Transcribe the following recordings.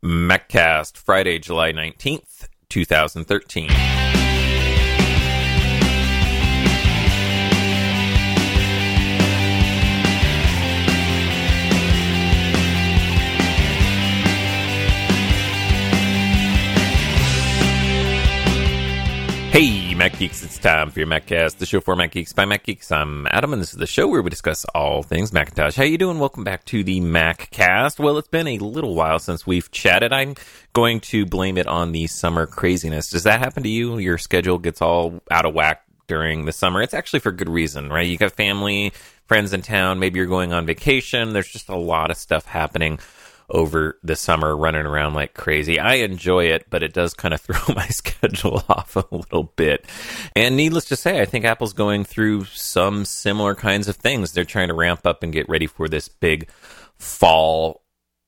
MacCast, Friday, July 19th, 2013. Hey, Mac Geeks, it's time for your MacCast, the show for Mac Geeks by Mac Geeks. I'm Adam, and this is the show where we discuss all things Macintosh. How you doing? Welcome back to the MacCast. Well, it's been a little while since we've chatted. I'm going to blame it on the summer craziness. Does that happen to you? Your schedule gets all out of whack during the summer. It's actually for good reason, right? You got family, friends in town, maybe you're going on vacation. There's just a lot of stuff happening over the summer, running around like crazy. I enjoy it, but it does kind of throw my schedule off a little bit. And needless to say, I think Apple's going through some similar kinds of things. They're trying to ramp up and get ready for this big fall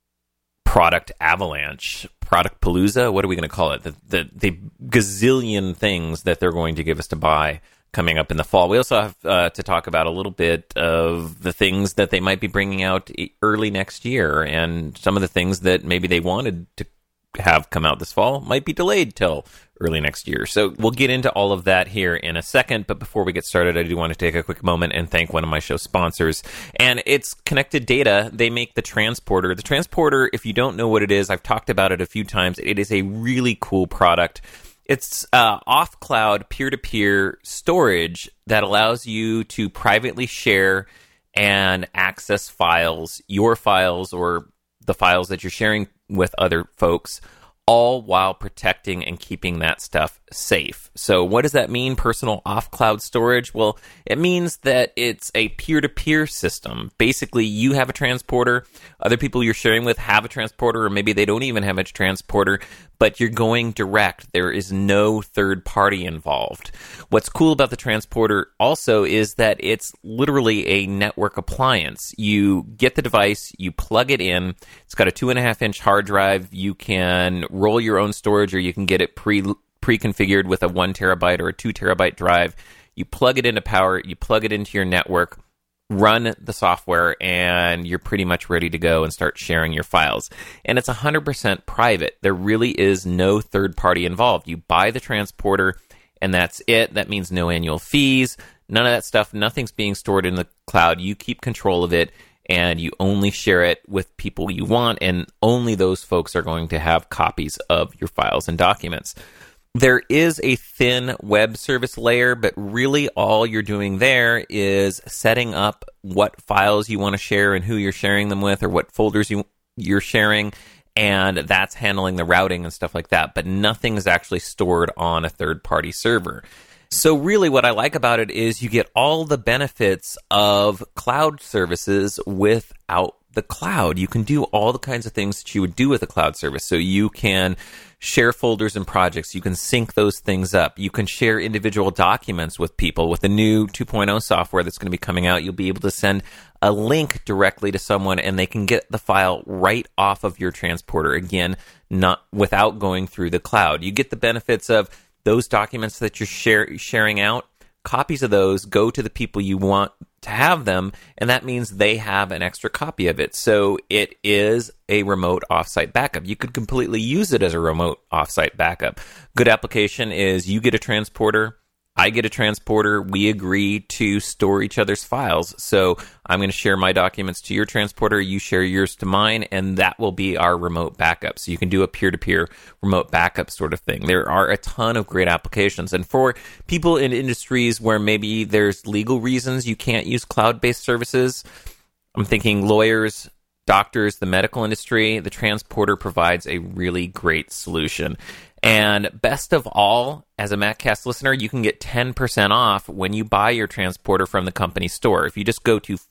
product avalanche, product palooza. What are we going to call it? The gazillion things that they're going to give us to buy coming up in the fall. We also have to talk about a little bit of the things that they might be bringing out early next year, and some of the things that maybe they wanted to have come out this fall might be delayed till early next year. So we'll get into all of that here in a second, but before we get started, I do want to take a quick moment and thank one of my show sponsors, and it's Connected Data. They make the Transporter. The Transporter, if you don't know what it is, I've talked about it a few times. It is a really cool product. It's off-cloud, peer-to-peer storage that allows you to privately share and access files, your files or the files that you're sharing with other folks, all while protecting and keeping that stuff safe. So what does that mean, personal off-cloud storage? Well, it means that it's a peer-to-peer system. Basically, you have a transporter, other people you're sharing with have a transporter, or maybe they don't even have a transporter, but you're going direct. There is no third party involved. What's cool about the transporter also is that it's literally a network appliance. You get the device, you plug it in. It's got a 2.5-inch hard drive. You can roll your own storage, or you can get it pre-configured with a 1 terabyte or a 2 terabyte drive. You plug it into power, you plug it into your network, run the software, and you're pretty much ready to go and start sharing your files. And it's 100% private. There really is no third party involved. You buy the transporter, and that's it. That means no annual fees, none of that stuff. Nothing's being stored in the cloud. You keep control of it, and you only share it with people you want, and only those folks are going to have copies of your files and documents. There is a thin web service layer, but really all you're doing there is setting up what files you want to share and who you're sharing them with, or what folders you're sharing, and that's handling the routing and stuff like that, but nothing is actually stored on a third-party server. So really what I like about it is you get all the benefits of cloud services without the cloud. You can do all the kinds of things that you would do with a cloud service. So you can share folders and projects. You can sync those things up. You can share individual documents with people. With the new 2.0 software that's going to be coming out, you'll be able to send a link directly to someone, and they can get the file right off of your transporter. Again, not without going through the cloud. You get the benefits of those documents that you're sharing out. Copies of those go to the people you want to have them, and that means they have an extra copy of it. So it is a remote offsite backup. You could completely use it as a remote offsite backup. Good application is you get a transporter, I get a transporter, we agree to store each other's files. So I'm going to share my documents to your transporter, you share yours to mine, and that will be our remote backup. So you can do a peer-to-peer remote backup sort of thing. There are a ton of great applications. And for people in industries where maybe there's legal reasons you can't use cloud-based services, I'm thinking lawyers, doctors, the medical industry, the transporter provides a really great solution. And best of all, as a MacCast listener, you can get 10% off when you buy your transporter from the company store. If you just go to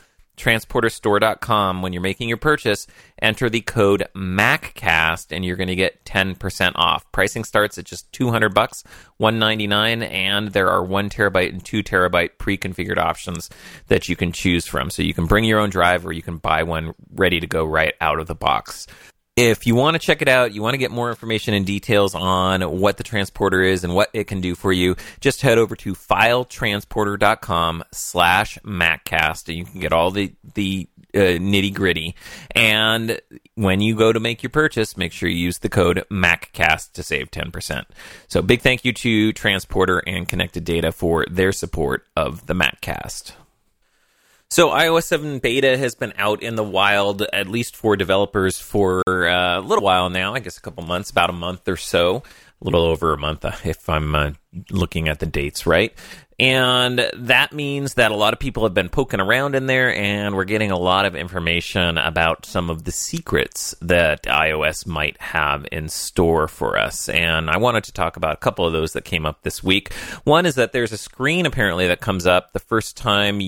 filetransporterstore.com when you're making your purchase, enter the code MacCast, and you're going to get 10% off. Pricing starts at just $200, $199, and there are 1 terabyte and 2 terabyte pre-configured options that you can choose from. So you can bring your own drive, or you can buy one ready to go right out of the box. If you want to check it out, you want to get more information and details on what the transporter is and what it can do for you, just head over to filetransporter.com/MacCast, and you can get all the nitty gritty. And when you go to make your purchase, make sure you use the code MacCast to save 10%. So big thank you to Transporter and Connected Data for their support of the MacCast. So iOS 7 beta has been out in the wild, at least for developers, for a little while now, I guess a couple months, about a month or so, a little over a month if I'm looking at the dates right. And that means that a lot of people have been poking around in there, and we're getting a lot of information about some of the secrets that iOS might have in store for us. And I wanted to talk about a couple of those that came up this week. One is that there's a screen apparently that comes up the first time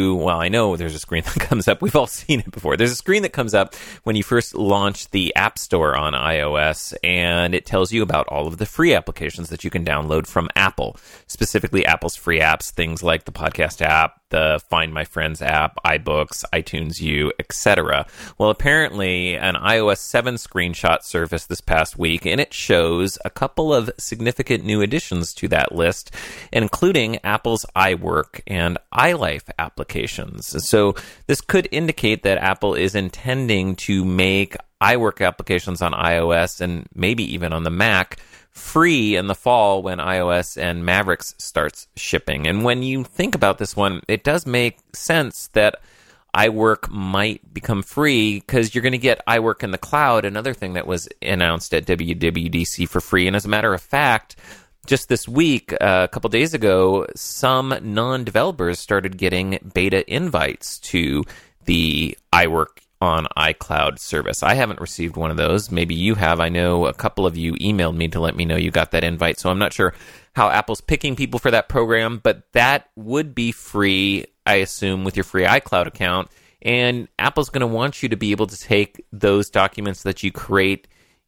I know there's a screen that comes up. We've all seen it before. There's a screen that comes up when you first launch the App Store on iOS, and it tells you about all of the free applications that you can download from Apple, specifically Apple's free apps, things like the podcast app, the Find My Friends app, iBooks, iTunes U, etc. Well, apparently an iOS 7 screenshot surfaced this past week, and it shows a couple of significant new additions to that list, including Apple's iWork and iLife applications. So this could indicate that Apple is intending to make iWork applications on iOS and maybe even on the Mac free in the fall when iOS and Mavericks starts shipping. And when you think about this one, it does make sense that iWork might become free because you're going to get iWork in the cloud, another thing that was announced at WWDC for free. And as a matter of fact, just this week, a couple days ago, some non-developers started getting beta invites to the iWork on iCloud service. I haven't received one of those. Maybe you have. I know a couple of you emailed me to let me know you got that invite, so I'm not sure how Apple's picking people for that program, but that would be free, I assume, with your free iCloud account, and Apple's going to want you to be able to take those documents that you create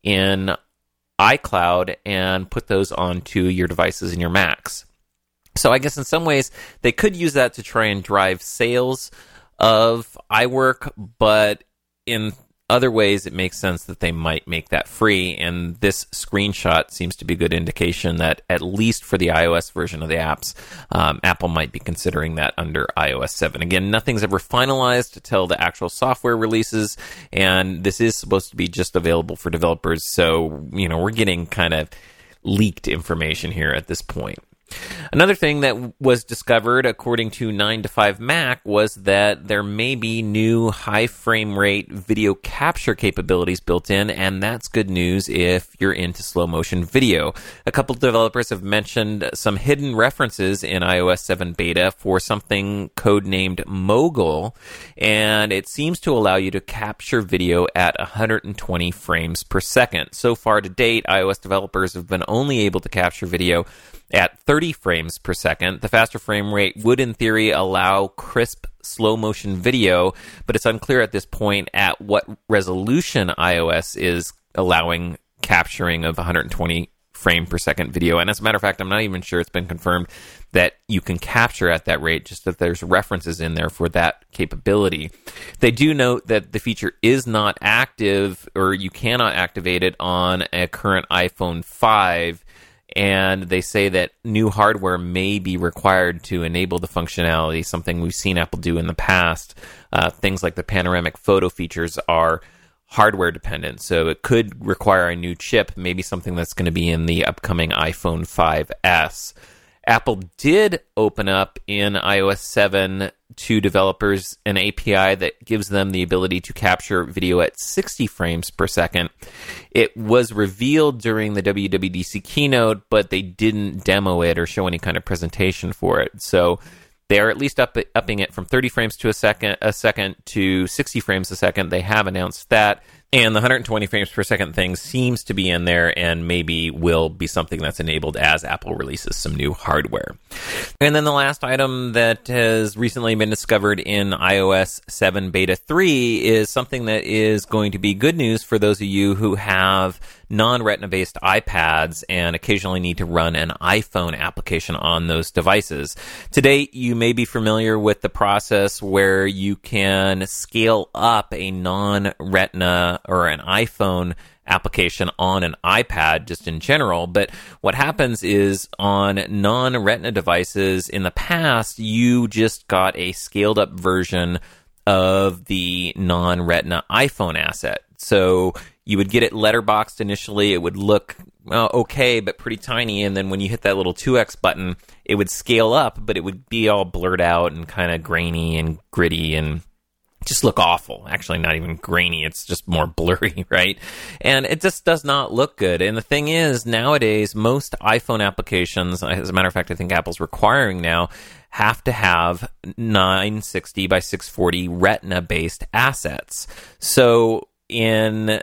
in iCloud and put those onto your devices and your Macs. So I guess in some ways, they could use that to try and drive sales of iWork, but in other ways it makes sense that they might make that free, and this screenshot seems to be a good indication that at least for the iOS version of the apps, Apple might be considering that under iOS 7. Again, nothing's ever finalized until the actual software releases, and this is supposed to be just available for developers, so we're getting kind of leaked information here at this point. Another thing that was discovered, according to 9to5Mac, was that there may be new high frame rate video capture capabilities built in, and that's good news if you're into slow motion video. A couple developers have mentioned some hidden references in iOS 7 beta for something codenamed Mogul, and it seems to allow you to capture video at 120 frames per second. So far to date, iOS developers have been only able to capture video at 30 frames per second. The faster frame rate would, in theory, allow crisp slow motion video, but it's unclear at this point at what resolution iOS is allowing capturing of 120 frame per second video. And as a matter of fact, I'm not even sure it's been confirmed that you can capture at that rate, just that there's references in there for that capability. They do note that the feature is not active, or you cannot activate it on a current iPhone 5, and they say that new hardware may be required to enable the functionality, something we've seen Apple do in the past. Things like the panoramic photo features are hardware dependent, so it could require a new chip, maybe something that's going to be in the upcoming iPhone 5S. Apple did open up in iOS 7 to developers an API that gives them the ability to capture video at 60 frames per second. It was revealed during the WWDC keynote, but they didn't demo it or show any kind of presentation for it. So they are at least upping it from 30 frames to a second to 60 frames a second. They have announced that. And the 120 frames per second thing seems to be in there and maybe will be something that's enabled as Apple releases some new hardware. And then the last item that has recently been discovered in iOS 7 Beta 3 is something that is going to be good news for those of you who have non-Retina-based iPads and occasionally need to run an iPhone application on those devices. Today, you may be familiar with the process where you can scale up a non-Retina or an iPhone application on an iPad just in general. But what happens is on non-Retina devices in the past, you just got a scaled up version of the non-Retina iPhone asset. So you would get it letterboxed initially. It would look okay, but pretty tiny. And then when you hit that little 2x button, it would scale up, but it would be all blurred out and kind of grainy and gritty and just look awful. Actually, not even grainy. It's just more blurry, right? And it just does not look good. And the thing is, nowadays, most iPhone applications, as a matter of fact, I think Apple's requiring now, have to have 960 by 640 Retina-based assets. So in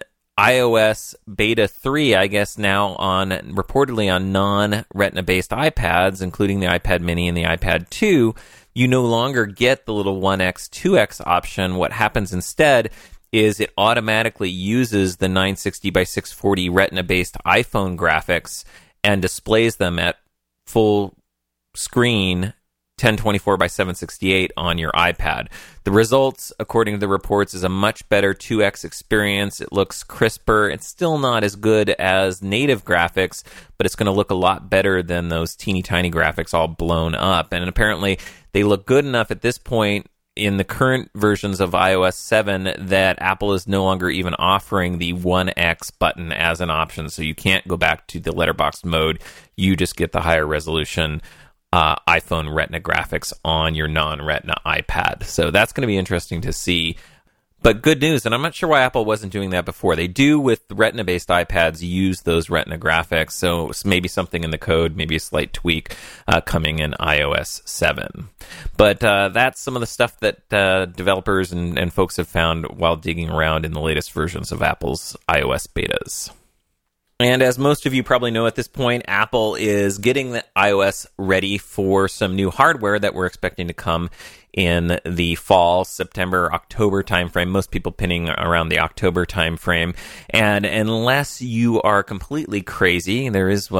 iOS Beta 3, I guess now reportedly on non-Retina-based iPads, including the iPad mini and the iPad 2, you no longer get the little 1x, 2x option. What happens instead is it automatically uses the 960 by 640 Retina-based iPhone graphics and displays them at full screen 1024 by 768 on your iPad. The results, according to the reports, is a much better 2x experience. It looks crisper. It's still not as good as native graphics, but it's going to look a lot better than those teeny tiny graphics all blown up. And apparently they look good enough at this point in the current versions of iOS 7 that Apple is no longer even offering the 1x button as an option. So you can't go back to the letterbox mode. You just get the higher resolution iPhone Retina graphics on your non-Retina iPad. So that's going to be interesting to see. But good news, and I'm not sure why Apple wasn't doing that before. They do with Retina-based iPads use those Retina graphics, so maybe something in the code, maybe a slight tweak coming in iOS 7. But that's some of the stuff that developers and folks have found while digging around in the latest versions of Apple's iOS betas. And as most of you probably know at this point, Apple is getting the iOS ready for some new hardware that we're expecting to come in the fall, September, October timeframe. Most people pinning around the October timeframe. And unless you are completely crazy, there is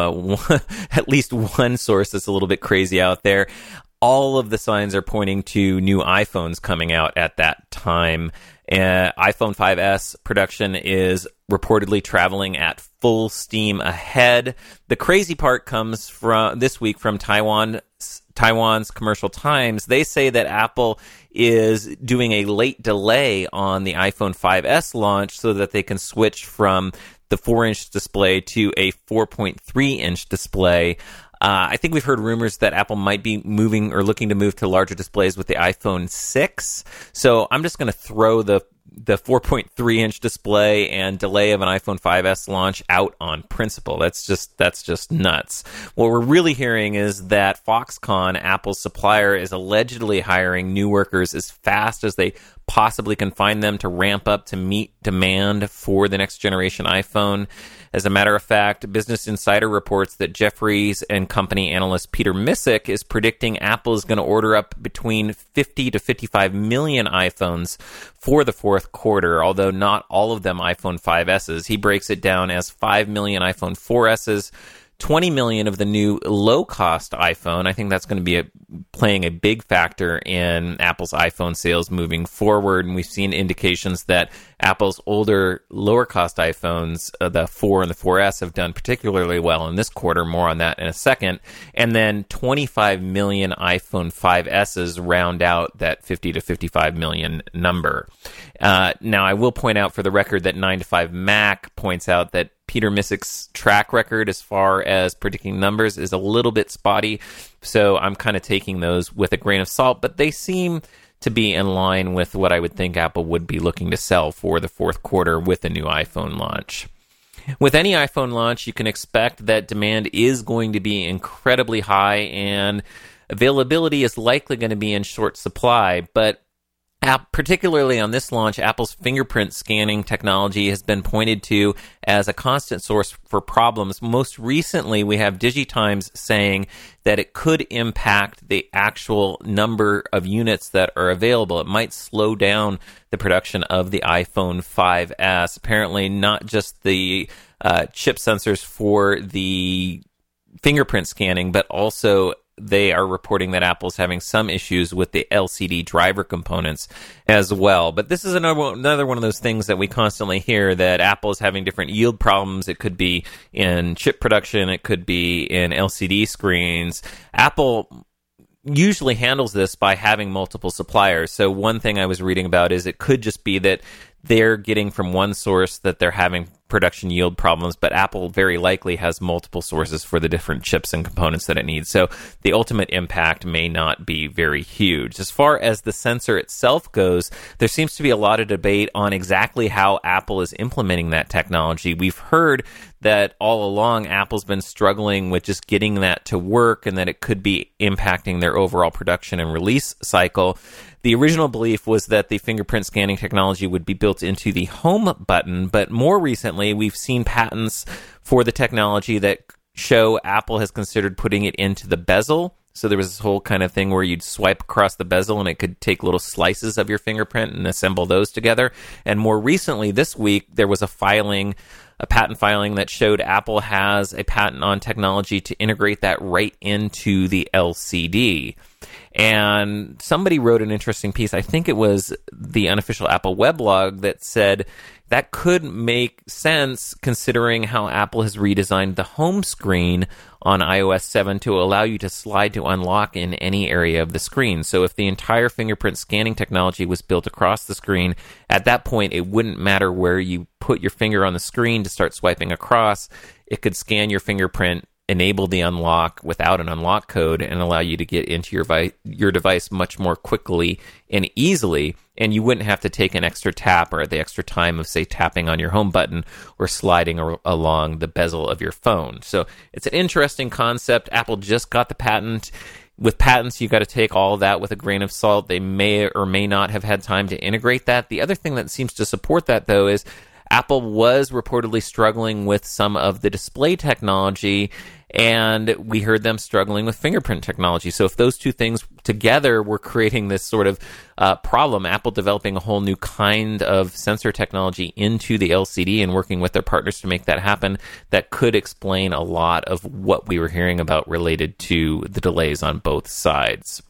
at least one source that's a little bit crazy out there. All of the signs are pointing to new iPhones coming out at that time. iPhone 5S production is reportedly traveling at full steam ahead. The crazy part comes from this week from Taiwan's Commercial Times. They say that Apple is doing a late delay on the iPhone 5S launch so that they can switch from the 4-inch display to a 4.3-inch display. I think we've heard rumors that Apple might be moving or looking to move to larger displays with the iPhone 6. So I'm just going to throw the 4.3-inch display and delay of an iPhone 5S launch out on principle. That's just nuts. What we're really hearing is that Foxconn, Apple's supplier, is allegedly hiring new workers as fast as they possibly can find them to ramp up to meet demand for the next generation iPhone. As a matter of fact, Business Insider reports that Jefferies and Company analyst Peter Missick is predicting Apple is going to order up between 50 to 55 million iPhones for the fourth quarter, although not all of them iPhone 5Ss. He breaks it down as 5 million iPhone 4Ss, 20 million of the new low-cost iPhone. I think that's going to be playing a big factor in Apple's iPhone sales moving forward. And we've seen indications that Apple's older, lower-cost iPhones, the 4 and the 4S, have done particularly well in this quarter. More on that in a second. And then 25 million iPhone 5Ss round out that 50 to 55 million number. Now, I will point out for the record that 9to5Mac points out that Peter Missick's track record as far as predicting numbers is a little bit spotty, so I'm kind of taking those with a grain of salt, but they seem to be in line with what I would think Apple would be looking to sell for the fourth quarter with a new iPhone launch. With any iPhone launch, you can expect that demand is going to be incredibly high and availability is likely going to be in short supply, but particularly on this launch, Apple's fingerprint scanning technology has been pointed to as a constant source for problems. Most recently, we have DigiTimes saying that it could impact the actual number of units that are available. It might slow down the production of the iPhone 5S. Apparently, not just the chip sensors for the fingerprint scanning, but also they are reporting that Apple's having some issues with the LCD driver components as well. But this is another one of those things that we constantly hear, that Apple is having different yield problems. It could be in chip production. It could be in LCD screens. Apple usually handles this by having multiple suppliers. So one thing I was reading about is it could just be that they're getting from one source that they're having production yield problems, but Apple very likely has multiple sources for the different chips and components that it needs. So the ultimate impact may not be very huge. As far as the sensor itself goes, there seems to be a lot of debate on exactly how Apple is implementing that technology. We've heard that all along Apple's been struggling with just getting that to work, and that it could be impacting their overall production and release cycle. The original belief was that the fingerprint scanning technology would be built into the home button, but more recently we've seen patents for the technology that show Apple has considered putting it into the bezel. So there was this whole kind of thing where you'd swipe across the bezel and it could take little slices of your fingerprint and assemble those together. And more recently this week, there was a patent filing that showed Apple has a patent on technology to integrate that right into the LCD. And somebody wrote an interesting piece, I think it was the unofficial Apple weblog, that said that could make sense considering how Apple has redesigned the home screen on iOS 7 to allow you to slide to unlock in any area of the screen. So if the entire fingerprint scanning technology was built across the screen, at that point it wouldn't matter where you put your finger on the screen to start swiping across. It could scan your fingerprint, enable the unlock without an unlock code, and allow you to get into your device much more quickly and easily, and you wouldn't have to take an extra tap or the extra time of, say, tapping on your home button or sliding along the bezel of your phone. So it's an interesting concept. Apple just got the patent. With patents, you've got to take all of that with a grain of salt. They may or may not have had time to integrate that. The other thing that seems to support that, though, is Apple was reportedly struggling with some of the display technology, and we heard them struggling with fingerprint technology. So if those two things together were creating this sort of problem, Apple developing a whole new kind of sensor technology into the LCD and working with their partners to make that happen, that could explain a lot of what we were hearing about related to the delays on both sides.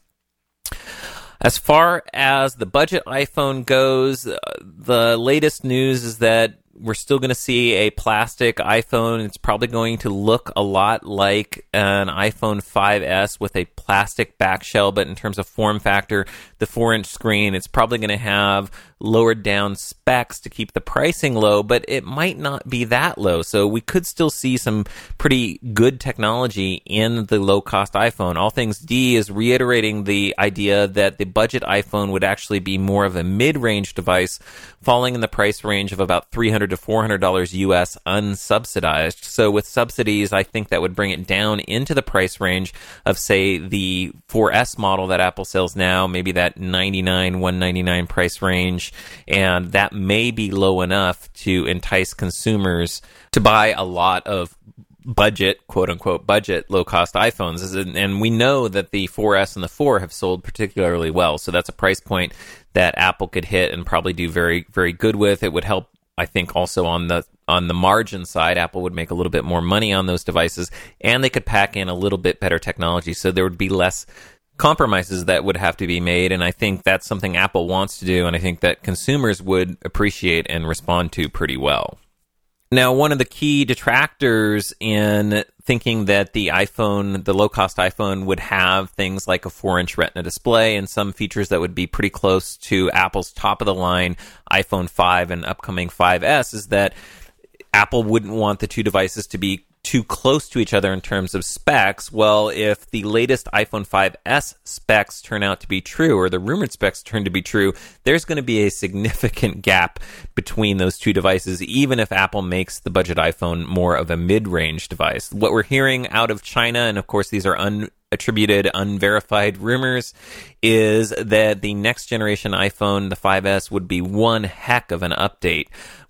As far as the budget iPhone goes, the latest news is that we're still going to see a plastic iPhone. It's probably going to look a lot like an iPhone 5S with a plastic back shell, but in terms of form factor, the 4-inch screen, it's probably going to have lowered down specs to keep the pricing low, but it might not be that low. So we could still see some pretty good technology in the low-cost iPhone. All Things D is reiterating the idea that the budget iPhone would actually be more of a mid-range device, falling in the price range of about $300 to $400 US unsubsidized. So with subsidies, I think that would bring it down into the price range of, say, the 4S model that Apple sells now, maybe that $99, $199 price range. And that may be low enough to entice consumers to buy a lot of budget, quote-unquote budget, low-cost iPhones. And we know that the 4S and the 4 have sold particularly well. So that's a price point that Apple could hit and probably do very, very good with. It would help, I think, also on the margin side. Apple would make a little bit more money on those devices, and they could pack in a little bit better technology. So there would be less compromises that would have to be made, and I think that's something Apple wants to do, and I think that consumers would appreciate and respond to pretty well. Now, one of the key detractors in thinking that the iPhone, the low-cost iPhone, would have things like a 4-inch Retina display and some features that would be pretty close to Apple's top-of-the-line iPhone 5 and upcoming 5S is that Apple wouldn't want the two devices to be too close to each other in terms of specs. Well, if the latest iPhone 5S specs turn out to be true, or the rumored specs turn to be true, there's going to be a significant gap between those two devices, even if Apple makes the budget iPhone more of a mid-range device. What we're hearing out of China, and of course these are unattributed, unverified rumors, is that the next generation iPhone, the 5S, would be one heck of an update.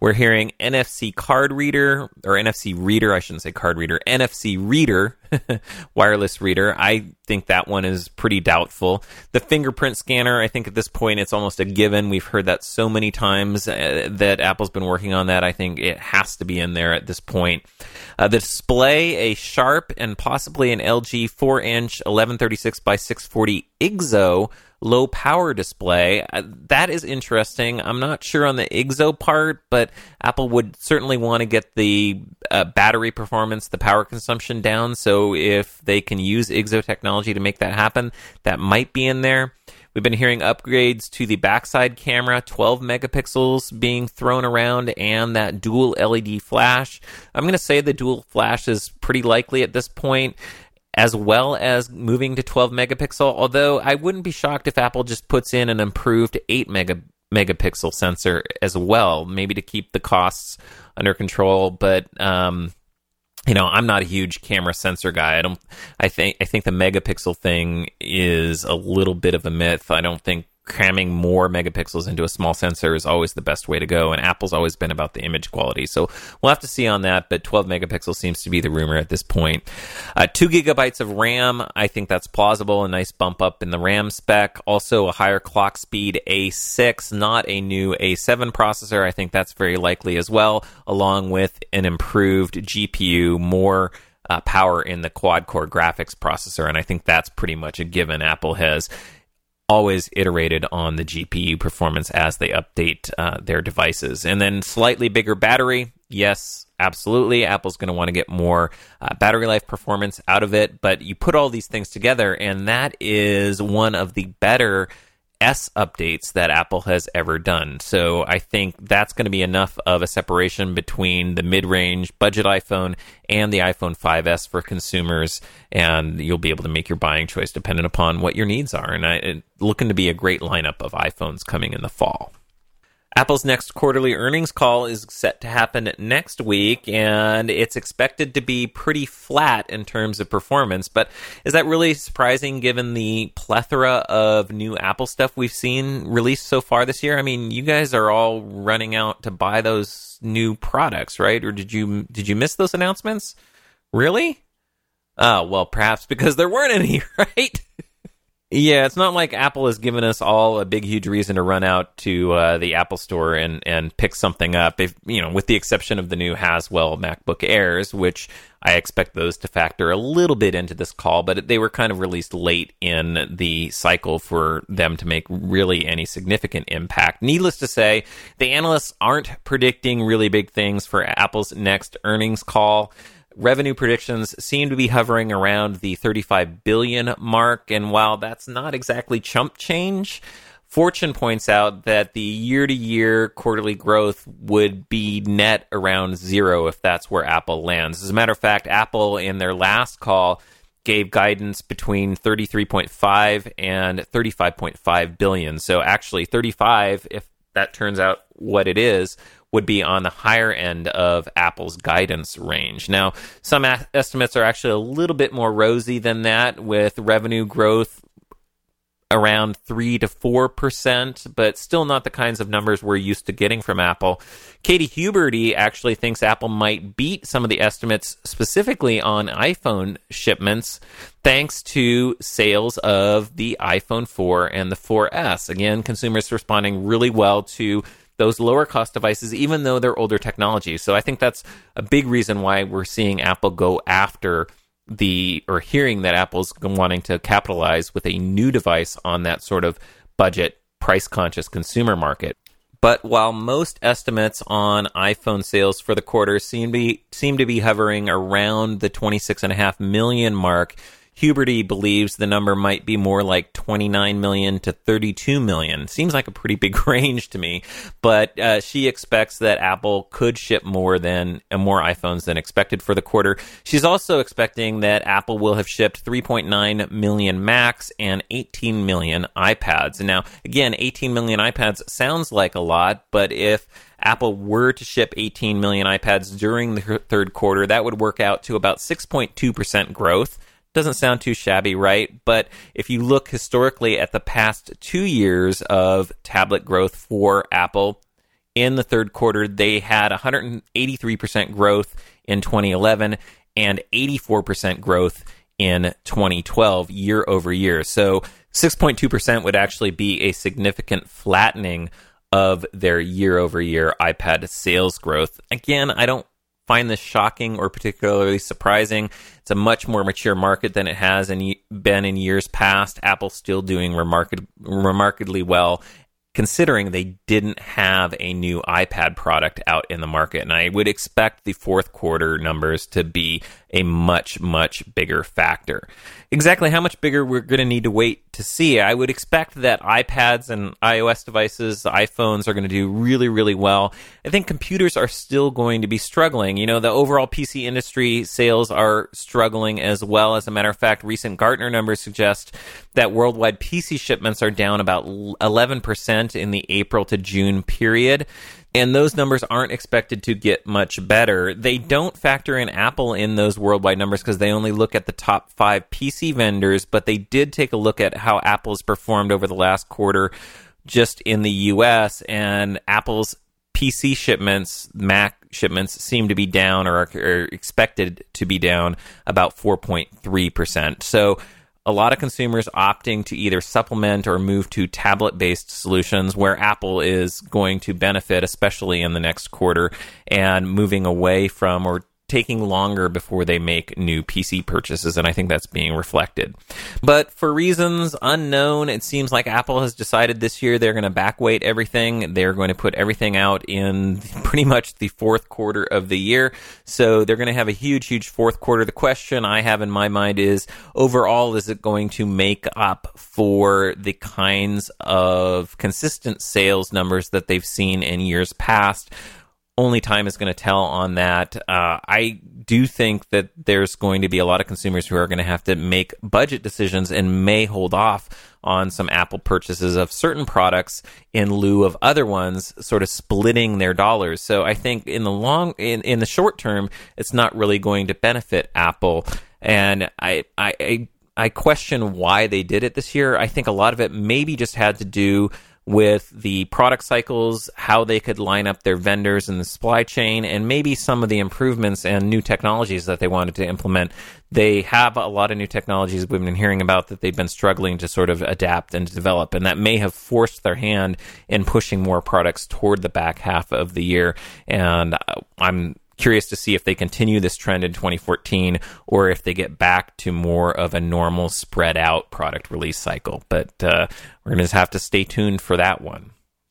We're hearing NFC card reader, or NFC reader, I shouldn't say card reader, NFC reader, wireless reader. I think that one is pretty doubtful. The fingerprint scanner, I think at this point it's almost a given. We've heard that so many times that Apple's been working on that. I think it has to be in there at this point. The display, a Sharp and possibly an LG 4-inch 1136 by 640 IGZO low power display. That is interesting. I'm not sure on the IGZO part, but Apple would certainly want to get the battery performance, the power consumption down. So if they can use IGZO technology to make that happen, that might be in there. We've been hearing upgrades to the backside camera, 12 megapixels being thrown around, and that dual LED flash. I'm going to say the dual flash is pretty likely at this point, as well as moving to 12 megapixel, although I wouldn't be shocked if Apple just puts in an improved 8 megapixel sensor as well, maybe to keep the costs under control. But I'm not a huge camera sensor guy. I think the megapixel thing is a little bit of a myth. I don't think cramming more megapixels into a small sensor is always the best way to go, and Apple's always been about the image quality. So we'll have to see on that, but 12 megapixels seems to be the rumor at this point. 2 gigabytes of RAM, I think that's plausible, a nice bump up in the RAM spec. Also a higher clock speed A6, not a new A7 processor. I think that's very likely as well, along with an improved GPU, more power in the quad-core graphics processor, and I think that's pretty much a given. Apple has always iterated on the GPU performance as they update their devices. And then slightly bigger battery, yes, absolutely. Apple's going to want to get more battery life performance out of it, but you put all these things together, and that is one of the better S updates that Apple has ever done. So I think that's going to be enough of a separation between the mid-range budget iPhone and the iPhone 5S for consumers, and you'll be able to make your buying choice dependent upon what your needs are. And it's looking to be a great lineup of iPhones coming in the fall. Apple's next quarterly earnings call is set to happen next week, and it's expected to be pretty flat in terms of performance. But is that really surprising given the plethora of new Apple stuff we've seen released so far this year? I mean, you guys are all running out to buy those new products, right? Or did you miss those announcements? Really? Oh, well, perhaps because there weren't any, right? Yeah, it's not like Apple has given us all a big, huge reason to run out to the Apple Store and pick something up. If with the exception of the new Haswell MacBook Airs, which I expect those to factor a little bit into this call, but they were kind of released late in the cycle for them to make really any significant impact. Needless to say, the analysts aren't predicting really big things for Apple's next earnings call. Revenue predictions seem to be hovering around the $35 billion mark, and while that's not exactly chump change, Fortune points out that the year-to-year quarterly growth would be net around zero if that's where Apple lands. As a matter of fact, Apple, in their last call, gave guidance between 33.5 and 35.5 billion. So actually 35, if that turns out what it is, would be on the higher end of Apple's guidance range. Now, some estimates are actually a little bit more rosy than that, with revenue growth around 3 to 4%, but still not the kinds of numbers we're used to getting from Apple. Katie Huberty actually thinks Apple might beat some of the estimates specifically on iPhone shipments thanks to sales of the iPhone 4 and the 4S. Again, consumers responding really well to those lower cost devices, even though they're older technology. So I think that's a big reason why we're seeing Apple go after hearing that Apple's wanting to capitalize with a new device on that sort of budget, price-conscious consumer market. But while most estimates on iPhone sales for the quarter seem to be hovering around the 26.5 million mark, Huberty believes the number might be more like 29 million to 32 million. Seems like a pretty big range to me, but she expects that Apple could ship more iPhones than expected for the quarter. She's also expecting that Apple will have shipped 3.9 million Macs and 18 million iPads. And now, again, 18 million iPads sounds like a lot, but if Apple were to ship 18 million iPads during the third quarter, that would work out to about 6.2% growth. Doesn't sound too shabby, right? But if you look historically at the past 2 years of tablet growth for Apple, in the third quarter. They had 183% growth in 2011 and 84% growth in 2012 year over year. So 6.2% would actually be a significant flattening of their year over year iPad sales growth. Again, I don't find this shocking or particularly surprising. It's a much more mature market than it has been in years past. Apple's still doing remarkably well, considering they didn't have a new iPad product out in the market. And I would expect the fourth quarter numbers to be a much, much bigger factor. Exactly how much bigger we're going to need to wait to see. I would expect that iPads and iOS devices, iPhones, are going to do really, really well. I think computers are still going to be struggling. You know, the overall PC industry sales are struggling as well. As a matter of fact, recent Gartner numbers suggest that worldwide PC shipments are down about 11% in the April to June period. And those numbers aren't expected to get much better. They don't factor in Apple in those worldwide numbers because they only look at the top 5 PC vendors, but they did take a look at how Apple's performed over the last quarter just in the US, and Apple's PC shipments, Mac shipments, seem to be down or are expected to be down about 4.3%. So a lot of consumers opting to either supplement or move to tablet-based solutions, where Apple is going to benefit, especially in the next quarter, and moving away from or taking longer before they make new PC purchases, and I think that's being reflected. But for reasons unknown, it seems like Apple has decided this year they're going to backweight everything. They're going to put everything out in pretty much the fourth quarter of the year, so they're going to have a huge, huge fourth quarter. The question I have in my mind is, overall, is it going to make up for the kinds of consistent sales numbers that they've seen in years past? Only time is going to tell on that. I do think that there's going to be a lot of consumers who are going to have to make budget decisions and may hold off on some Apple purchases of certain products in lieu of other ones, sort of splitting their dollars. So I think in the short term, it's not really going to benefit Apple. And I question why they did it this year. I think a lot of it maybe just had to do with the product cycles, how they could line up their vendors in the supply chain, and maybe some of the improvements and new technologies that they wanted to implement. They have a lot of new technologies we've been hearing about that they've been struggling to sort of adapt and develop, and that may have forced their hand in pushing more products toward the back half of the year. And I'm curious to see if they continue this trend in 2014 or if they get back to more of a normal spread out product release cycle. But we're going to have to stay tuned for that one.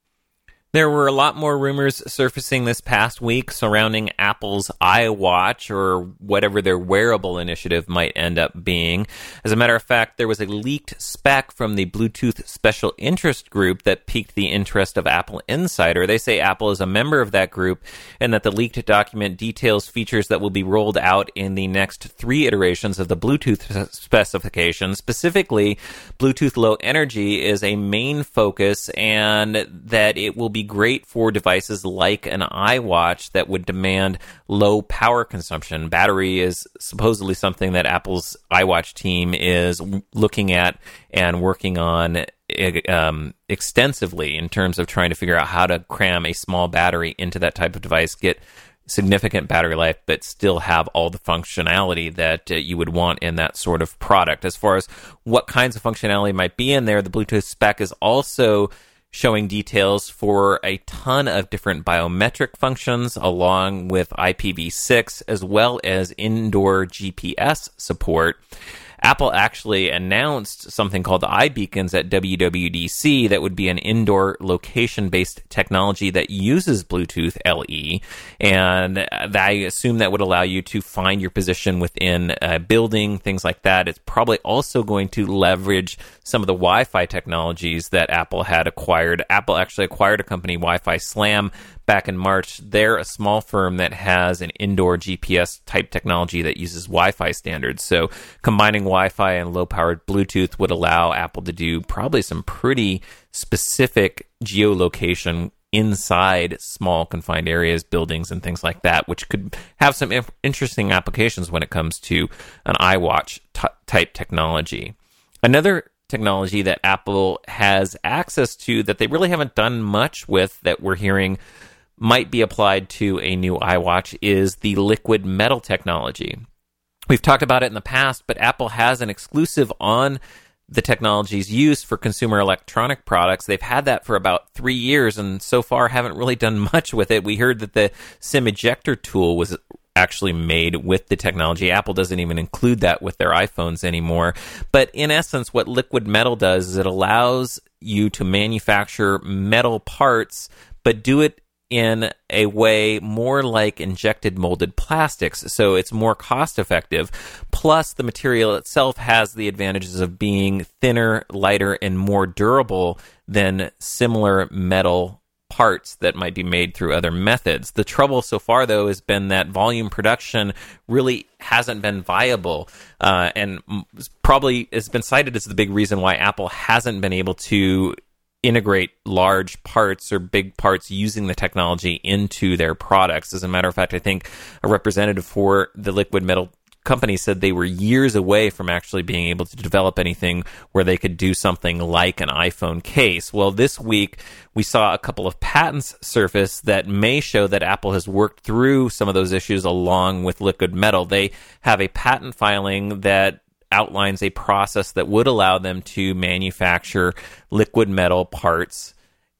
There were a lot more rumors surfacing this past week surrounding Apple's iWatch, or whatever their wearable initiative might end up being. As a matter of fact, there was a leaked spec from the Bluetooth Special Interest Group that piqued the interest of Apple Insider. They say Apple is a member of that group, and that the leaked document details features that will be rolled out in the next 3 iterations of the Bluetooth specification. Specifically, Bluetooth Low Energy is a main focus, and that it will be great for devices like an iWatch that would demand low power consumption. Battery is supposedly something that Apple's iWatch team is looking at and working on extensively in terms of trying to figure out how to cram a small battery into that type of device, get significant battery life, but still have all the functionality that you would want in that sort of product. As far as what kinds of functionality might be in there, the Bluetooth spec is also showing details for a ton of different biometric functions, along with IPv6, as well as indoor GPS support. Apple actually announced something called iBeacons at WWDC that would be an indoor location-based technology that uses Bluetooth LE, and I assume that would allow you to find your position within a building, things like that. It's probably also going to leverage some of the Wi-Fi technologies that Apple had acquired. Apple actually acquired a company, Wi-Fi Slam, back in March. They're a small firm that has an indoor GPS type technology that uses Wi-Fi standards. So combining Wi-Fi and low-powered Bluetooth would allow Apple to do probably some pretty specific geolocation inside small confined areas, buildings, and things like that, which could have some interesting applications when it comes to an iWatch type technology. Another technology that Apple has access to that they really haven't done much with, that we're hearing might be applied to a new iWatch is the liquid metal technology. We've talked about it in the past, but Apple has an exclusive on the technology's use for consumer electronic products. They've had that for about 3 years and so far haven't really done much with it. We heard that the SIM ejector tool was actually made with the technology. Apple doesn't even include that with their iPhones anymore. But in essence, what liquid metal does is it allows you to manufacture metal parts, but do it in a way more like injected molded plastics, so it's more cost effective. Plus, the material itself has the advantages of being thinner, lighter, and more durable than similar metal parts that might be made through other methods. The trouble so far, though, has been that volume production really hasn't been viable, and probably has been cited as the big reason why Apple hasn't been able to integrate large parts or big parts using the technology into their products. As a matter of fact, I think a representative for the liquid metal company said they were years away from actually being able to develop anything where they could do something like an iPhone case. Well, this week we saw a couple of patents surface that may show that Apple has worked through some of those issues along with liquid metal. They have a patent filing that outlines a process that would allow them to manufacture liquid metal parts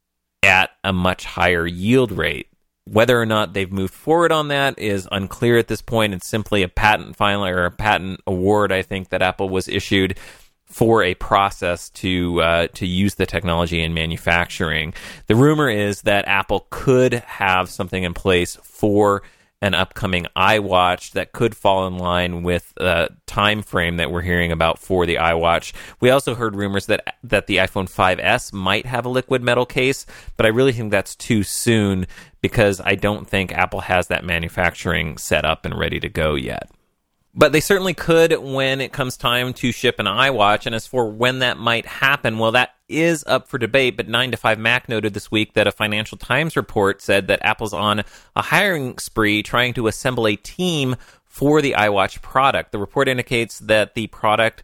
at a much higher yield rate. Whether or not they've moved forward on that is unclear at this point. It's simply a patent filing or a patent award, I think, that Apple was issued for a process to use the technology in manufacturing. The rumor is that Apple could have something in place for an upcoming iWatch that could fall in line with the time frame that we're hearing about for the iWatch. We also heard rumors that the iPhone 5S might have a liquid metal case, but I really think that's too soon because I don't think Apple has that manufacturing set up and ready to go yet. But they certainly could when it comes time to ship an iWatch. And as for when that might happen, well, that is up for debate. But 9to5Mac noted this week that a Financial Times report said that Apple's on a hiring spree trying to assemble a team for the iWatch product. The report indicates that the product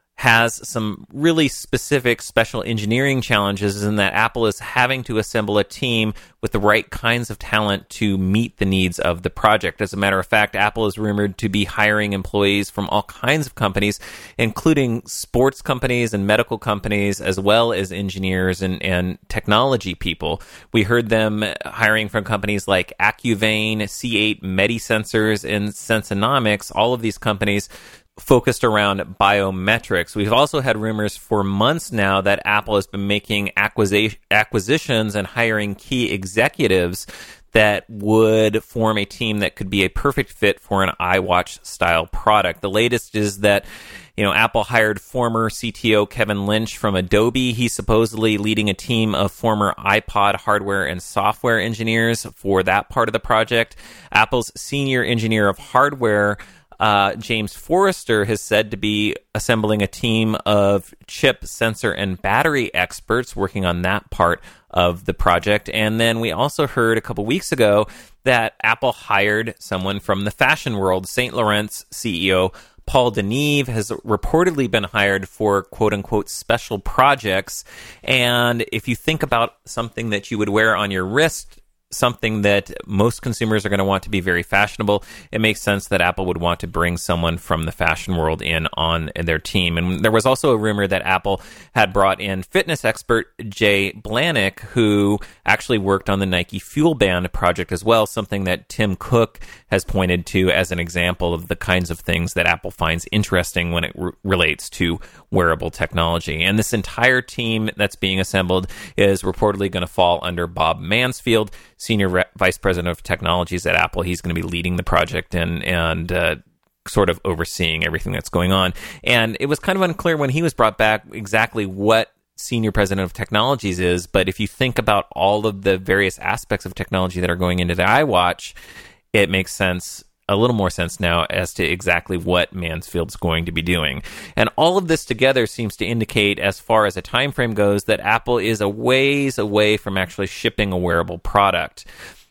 has some really specific special engineering challenges in that Apple is having to assemble a team with the right kinds of talent to meet the needs of the project. As a matter of fact, Apple is rumored to be hiring employees from all kinds of companies, including sports companies and medical companies, as well as engineers and technology people. We heard them hiring from companies like Accuvane, C8 MediSensors, and Sensonomics, all of these companies focused around biometrics. We've also had rumors for months now that Apple has been making acquisitions and hiring key executives that would form a team that could be a perfect fit for an iWatch style product. The latest is that, Apple hired former CTO Kevin Lynch from Adobe. He's supposedly leading a team of former iPod hardware and software engineers for that part of the project. Apple's senior engineer of hardware, James Forrester, has said to be assembling a team of chip, sensor, and battery experts working on that part of the project. And then we also heard a couple weeks ago that Apple hired someone from the fashion world. Saint Laurent's CEO Paul Deneve has reportedly been hired for quote-unquote special projects. And if you think about something that you would wear on your wrist, something that most consumers are going to want to be very fashionable, it makes sense that Apple would want to bring someone from the fashion world in on their team. And there was also a rumor that Apple had brought in fitness expert Jay Blahnik, who actually worked on the Nike Fuel Band project as well, something that Tim Cook has pointed to as an example of the kinds of things that Apple finds interesting when it relates to wearable technology. And this entire team that's being assembled is reportedly going to fall under Bob Mansfield, Senior Vice President of Technologies at Apple. He's going to be leading the project and sort of overseeing everything that's going on. And it was kind of unclear when he was brought back exactly what Senior President of Technologies is, but if you think about all of the various aspects of technology that are going into the iWatch, it makes sense, a little more sense now as to exactly what Mansfield's going to be doing. And all of this together seems to indicate, as far as a time frame goes, that Apple is a ways away from actually shipping a wearable product.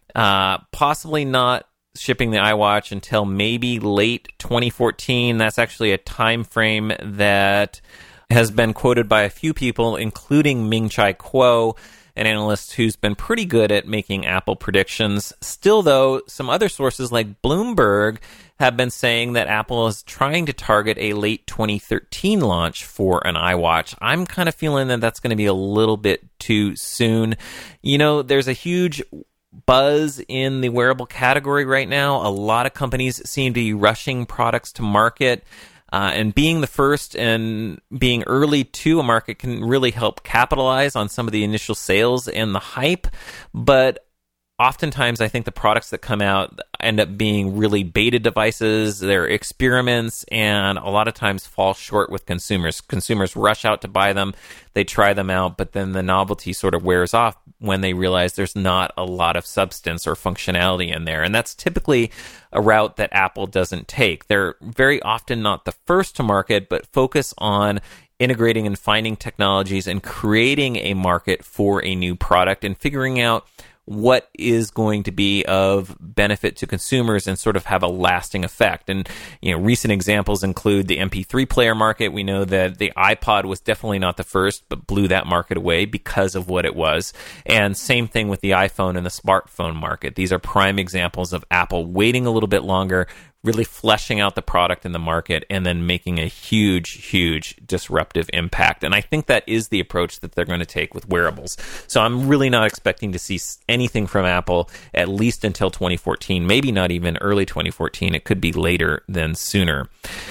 Possibly not shipping the iWatch until maybe late 2014. That's actually a time frame that has been quoted by a few people, including Ming-Chi Kuo, an analyst who's been pretty good at making Apple predictions. Still, though, some other sources like Bloomberg have been saying that Apple is trying to target a late 2013 launch for an iWatch. I'm kind of feeling that that's going to be a little bit too soon. There's a huge buzz in the wearable category right now. A lot of companies seem to be rushing products to market. And being the first and being early to a market can really help capitalize on some of the initial sales and the hype. But oftentimes, I think the products that come out end up being really beta devices. They're experiments, and a lot of times fall short with consumers. Consumers rush out to buy them. They try them out, but then the novelty sort of wears off when they realize there's not a lot of substance or functionality in there. And that's typically a route that Apple doesn't take. They're very often not the first to market, but focus on integrating and finding technologies and creating a market for a new product and figuring out what is going to be of benefit to consumers and sort of have a lasting effect. And, recent examples include the MP3 player market. We know that the iPod was definitely not the first, but blew that market away because of what it was. And same thing with the iPhone and the smartphone market. These are prime examples of Apple waiting a little bit longer, really fleshing out the product in the market, and then making a huge disruptive impact. And I think that is the approach that they're going to take with wearables. So I'm really not expecting to see anything from Apple at least until 2014, maybe not even early 2014. It could be later than sooner.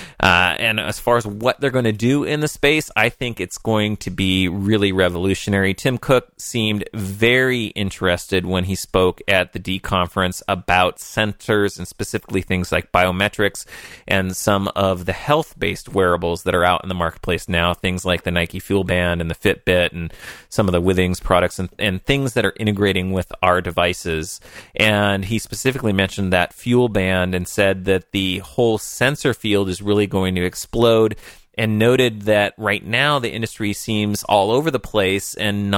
And as far as what they're going to do in the space, I think it's going to be really revolutionary. Tim Cook seemed very interested when he spoke at the D conference about sensors and specifically things like biometrics and some of the health-based wearables that are out in the marketplace now, things like the Nike Fuel Band and the Fitbit and some of the Withings products and things that are integrating with our devices. And he specifically mentioned that Fuel Band and said that the whole sensor field is really going to explode, and noted that right now the industry seems all over the place and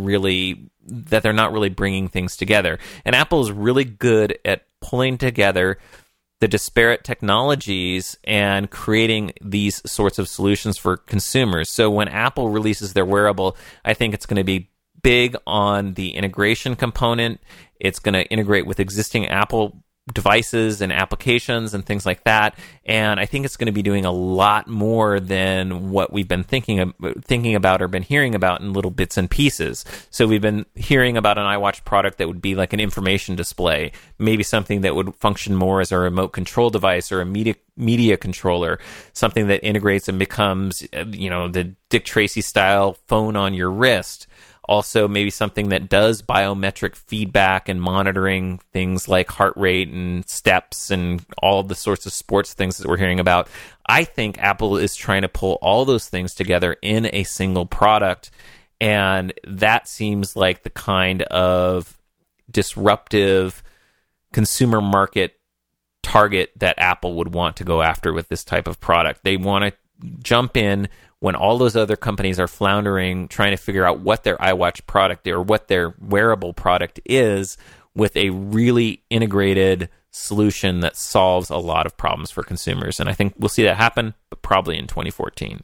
that they're not really bringing things together. And Apple is really good at pulling together the disparate technologies and creating these sorts of solutions for consumers. So when Apple releases their wearable, I think it's going to be big on the integration component. It's going to integrate with existing Apple devices and applications and things like that. And I think it's going to be doing a lot more than what we've been thinking about or been hearing about in little bits and pieces. So we've been hearing about an iWatch product that would be like an information display, maybe something that would function more as a remote control device or a media controller, something that integrates and becomes, the Dick Tracy style phone on your wrist. Also, maybe something that does biometric feedback and monitoring things like heart rate and steps and all the sorts of sports things that we're hearing about. I think Apple is trying to pull all those things together in a single product, and that seems like the kind of disruptive consumer market target that Apple would want to go after with this type of product. They want to jump in when all those other companies are floundering, trying to figure out what their iWatch product or what their wearable product is, with a really integrated solution that solves a lot of problems for consumers. And I think we'll see that happen, but probably in 2014.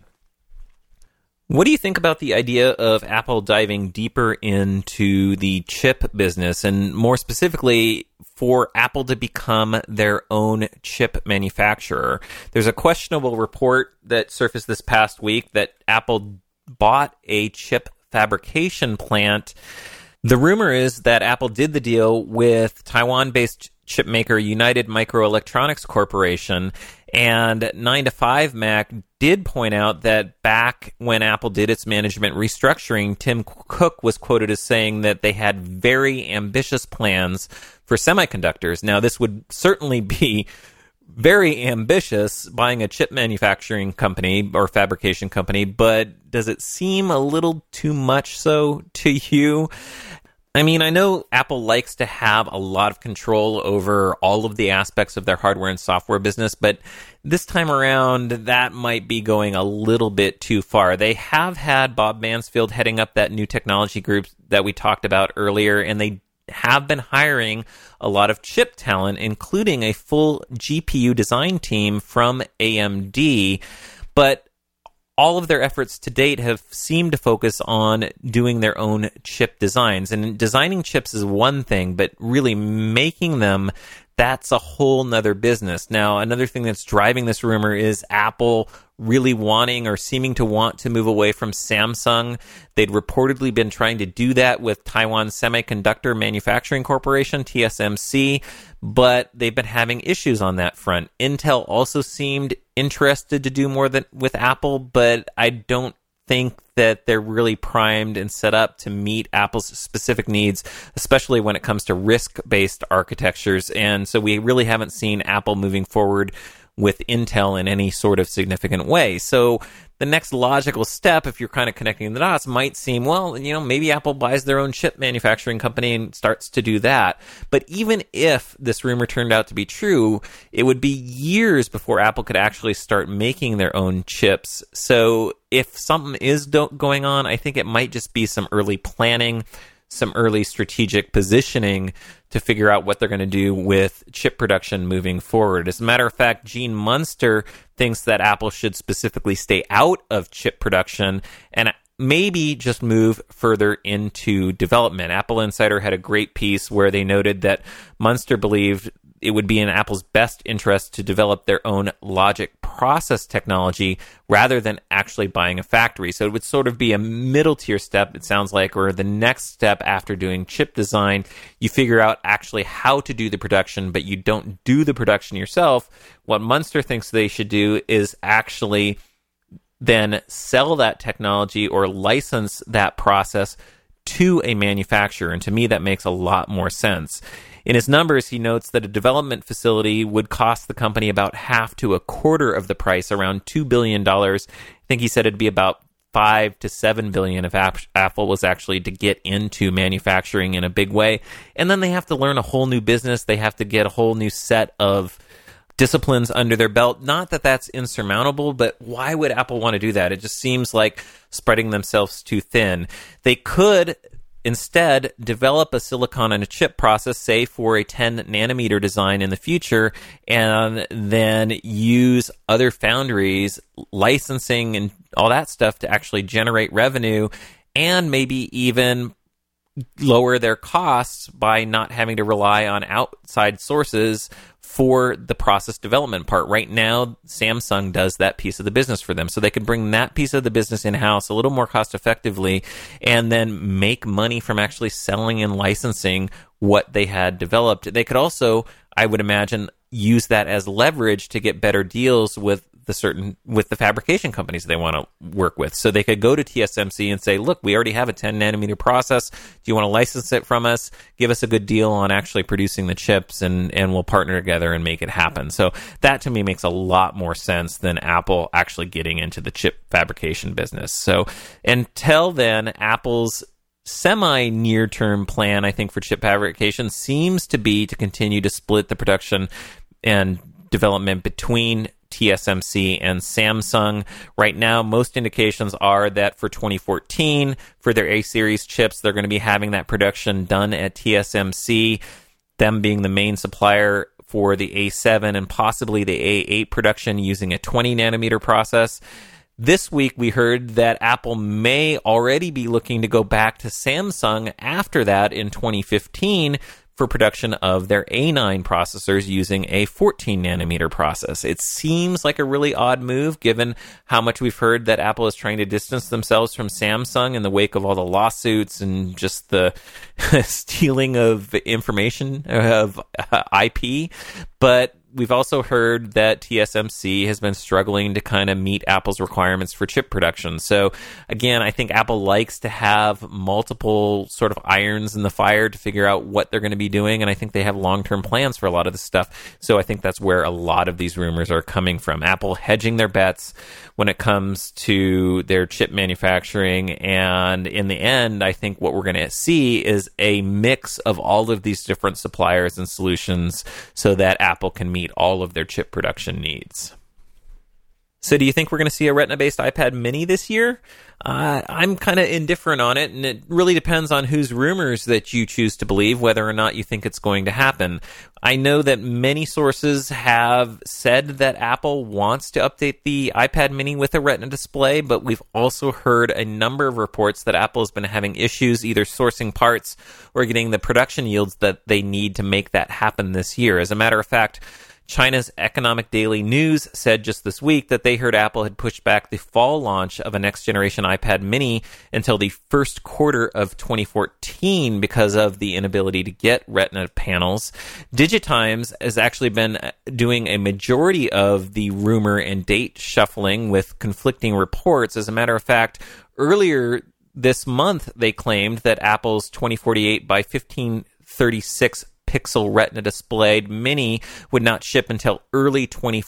What do you think about the idea of Apple diving deeper into the chip business, and more specifically for Apple to become their own chip manufacturer? There's a questionable report that surfaced this past week that Apple bought a chip fabrication plant. The rumor is that Apple did the deal with Taiwan-based chip maker United Microelectronics Corporation, and 9to5Mac did point out that back when Apple did its management restructuring, Tim Cook was quoted as saying that they had very ambitious plans for semiconductors. Now, this would certainly be very ambitious, buying a chip manufacturing company or fabrication company, but does it seem a little too much so to you? I mean, I know Apple likes to have a lot of control over all of the aspects of their hardware and software business, but this time around, that might be going a little bit too far. They have had Bob Mansfield heading up that new technology group that we talked about earlier, and they have been hiring a lot of chip talent, including a full GPU design team from AMD, but all of their efforts to date have seemed to focus on doing their own chip designs. And designing chips is one thing, but really making them, that's a whole nother business. Now, another thing that's driving this rumor is Apple really wanting or seeming to want to move away from Samsung. They'd reportedly been trying to do that with Taiwan Semiconductor Manufacturing Corporation, TSMC, but they've been having issues on that front. Intel also seemed interested to do more than with Apple, but I don't think that they're really primed and set up to meet Apple's specific needs, especially when it comes to RISC-based architectures. And so we really haven't seen Apple moving forward with Intel in any sort of significant way. So the next logical step, if you're kind of connecting the dots, might seem, well, maybe Apple buys their own chip manufacturing company and starts to do that. But even if this rumor turned out to be true, it would be years before Apple could actually start making their own chips. So if something is going on, I think it might just be some early planning, some early strategic positioning to figure out what they're going to do with chip production moving forward. As a matter of fact, Gene Munster thinks that Apple should specifically stay out of chip production and maybe just move further into development. Apple Insider had a great piece where they noted that Munster believed it would be in Apple's best interest to develop their own logic process technology rather than actually buying a factory. So it would sort of be a middle tier step, it sounds like, or the next step after doing chip design. You figure out actually how to do the production, but you don't do the production yourself. What Munster thinks they should do is actually then sell that technology or license that process to a manufacturer. And to me, that makes a lot more sense. In his numbers, he notes that a development facility would cost the company about half to a quarter of the price, around $2 billion. I think he said it'd be about $5 to $7 billion if Apple was actually to get into manufacturing in a big way. And then they have to learn a whole new business. They have to get a whole new set of disciplines under their belt. Not that that's insurmountable, but why would Apple want to do that? It just seems like spreading themselves too thin. They could instead develop a silicon on a chip process, say for a 10 nanometer design in the future, and then use other foundries, licensing and all that stuff to actually generate revenue, and maybe even lower their costs by not having to rely on outside sources for the process development part. Right now, Samsung does that piece of the business for them. So they could bring that piece of the business in-house a little more cost effectively and then make money from actually selling and licensing what they had developed. They could also, I would imagine, use that as leverage to get better deals with the fabrication companies they want to work with. So they could go to TSMC and say, look, we already have a 10 nanometer process. Do you want to license it from us? Give us a good deal on actually producing the chips, and we'll partner together and make it happen. So that to me makes a lot more sense than Apple actually getting into the chip fabrication business. So until then, Apple's semi-near-term plan, I think, for chip fabrication seems to be to continue to split the production and development between TSMC and Samsung. Right now, most indications are that for 2014, for their A-series chips, they're going to be having that production done at TSMC, them being the main supplier for the A7 and possibly the A8 production using a 20 nanometer process. This week, we heard that Apple may already be looking to go back to Samsung after that in 2015 for production of their A9 processors using a 14 nanometer process. It seems like a really odd move given how much we've heard that Apple is trying to distance themselves from Samsung in the wake of all the lawsuits and just the stealing of information, of IP. But we've also heard that TSMC has been struggling to kind of meet Apple's requirements for chip production. So again, I think Apple likes to have multiple sort of irons in the fire to figure out what they're going to be doing. And I think they have long-term plans for a lot of this stuff. So I think that's where a lot of these rumors are coming from. Apple hedging their bets when it comes to their chip manufacturing. And in the end, I think what we're going to see is a mix of all of these different suppliers and solutions so that Apple can meet all of their chip production needs. So do you think we're going to see a Retina-based iPad mini this year? I'm kind of indifferent on it, and it really depends on whose rumors that you choose to believe, whether or not you think it's going to happen. I know that many sources have said that Apple wants to update the iPad mini with a Retina display, but we've also heard a number of reports that Apple has been having issues either sourcing parts or getting the production yields that they need to make that happen this year. As a matter of fact, China's Economic Daily News said just this week that they heard Apple had pushed back the fall launch of a next-generation iPad mini until the first quarter of 2014 because of the inability to get Retina panels. DigiTimes has actually been doing a majority of the rumor and date shuffling with conflicting reports. As a matter of fact, earlier this month, they claimed that Apple's 2048 by 1536 pixel Retina displayed mini would not ship until early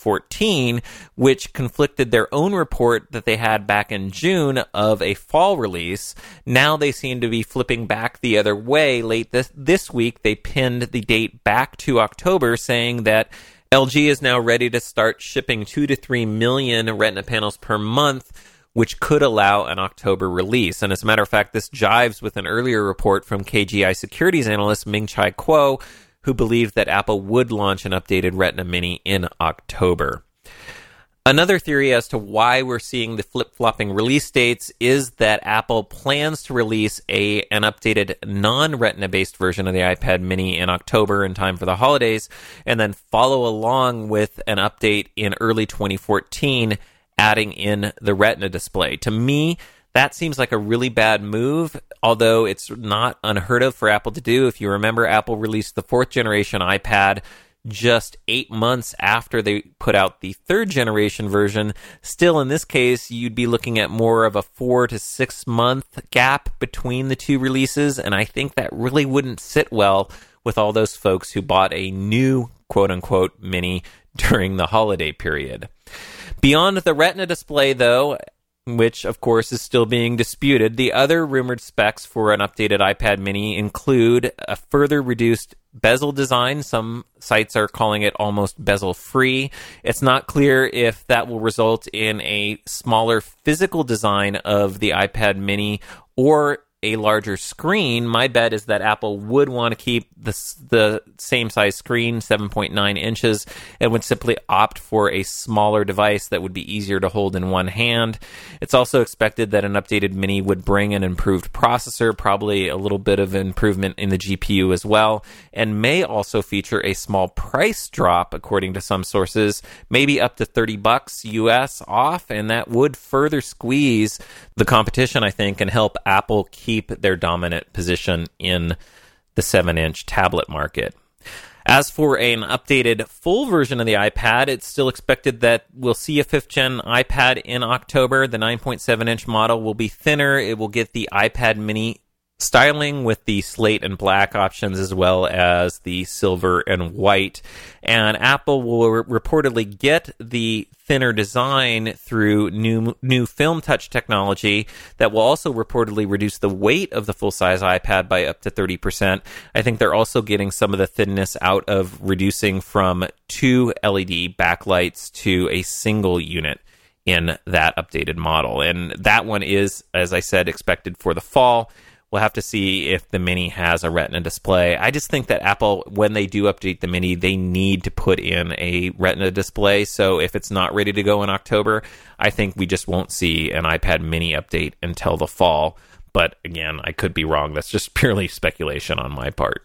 2014, which conflicted their own report that they had back in June of a fall release. Now they seem to be flipping back the other way. Late this week, they pinned the date back to October, saying that LG is now ready to start shipping 2 to 3 million Retina panels per month, which could allow an October release. And as a matter of fact, this jives with an earlier report from KGI securities analyst Ming-Chi Kuo, who believed that Apple would launch an updated Retina Mini in October. Another theory as to why we're seeing the flip-flopping release dates is that Apple plans to release an updated non-Retina-based version of the iPad mini in October in time for the holidays, and then follow along with an update in early 2014, adding in the Retina display. To me, that seems like a really bad move, although it's not unheard of for Apple to do. If you remember, Apple released the 4th generation iPad just 8 months after they put out the 3rd generation version. Still, in this case, you'd be looking at more of a 4 to 6 month gap between the two releases, and I think that really wouldn't sit well with all those folks who bought a new quote-unquote mini during the holiday period. Beyond the Retina display, though, which of course is still being disputed, the other rumored specs for an updated iPad mini include a further reduced bezel design. Some sites are calling it almost bezel-free. It's not clear if that will result in a smaller physical design of the iPad mini or a larger screen. My bet is that Apple would want to keep the same size screen, 7.9 inches, and would simply opt for a smaller device that would be easier to hold in one hand. It's also expected that an updated mini would bring an improved processor, probably a little bit of improvement in the GPU as well, and may also feature a small price drop, according to some sources, maybe up to $30 US off, and that would further squeeze the competition, I think, and help Apple keep their dominant position in the 7-inch tablet market. As for an updated full version of the iPad, it's still expected that we'll see a 5th-gen iPad in October. The 9.7-inch model will be thinner. It will get the iPad mini styling with the slate and black options as well as the silver and white. And Apple will reportedly get the thinner design through new film touch technology that will also reportedly reduce the weight of the full-size iPad by up to 30%. I think they're also getting some of the thinness out of reducing from 2 LED backlights to a single unit in that updated model. And that one is, as I said, expected for the fall. We'll have to see if the Mini has a Retina display. I just think that Apple, when they do update the Mini, they need to put in a Retina display. So if it's not ready to go in October, I think we just won't see an iPad Mini update until the fall. But again, I could be wrong. That's just purely speculation on my part.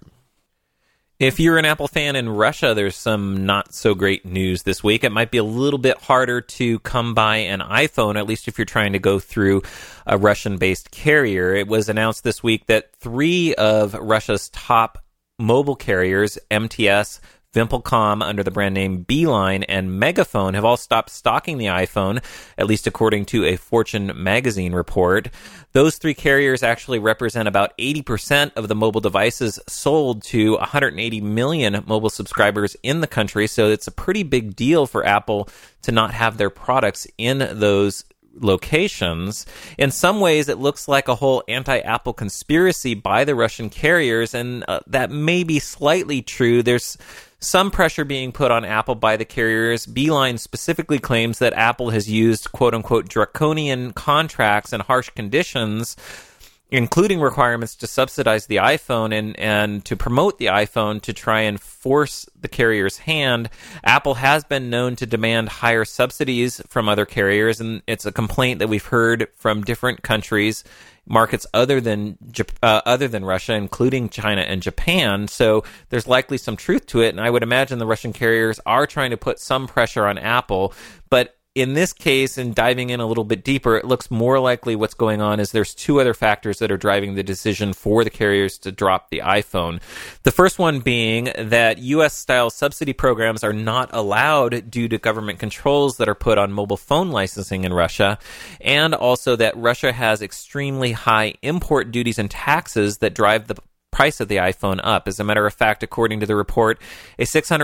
If you're an Apple fan in Russia, there's some not so great news this week. It might be a little bit harder to come by an iPhone, at least if you're trying to go through a Russian-based carrier. It was announced this week that 3 of Russia's top mobile carriers, MTS, VimpelCom under the brand name Beeline, and Megaphone have all stopped stocking the iPhone, at least according to a Fortune magazine report. Those 3 carriers actually represent about 80% of the mobile devices sold to 180 million mobile subscribers in the country, so it's a pretty big deal for Apple to not have their products in those locations. In some ways, it looks like a whole anti-Apple conspiracy by the Russian carriers, and that may be slightly true. There's some pressure being put on Apple by the carriers. Beeline specifically claims that Apple has used quote-unquote draconian contracts and harsh conditions, including requirements to subsidize the iPhone and to promote the iPhone to try and force the carrier's hand. Apple has been known to demand higher subsidies from other carriers, and it's a complaint that we've heard from different countries, markets other than Russia, including China and Japan. So there's likely some truth to it, and I would imagine the Russian carriers are trying to put some pressure on Apple. But in this case, and diving in a little bit deeper, it looks more likely what's going on is there's two other factors that are driving the decision for the carriers to drop the iPhone. The first one being that U.S.-style subsidy programs are not allowed due to government controls that are put on mobile phone licensing in Russia, and also that Russia has extremely high import duties and taxes that drive the price of the iPhone up. As a matter of fact, according to the report, a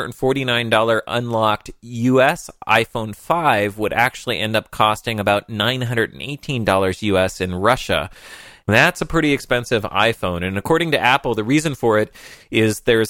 $649 unlocked US iPhone 5 would actually end up costing about $918 US in Russia. That's a pretty expensive iPhone, and according to Apple, the reason for it is there's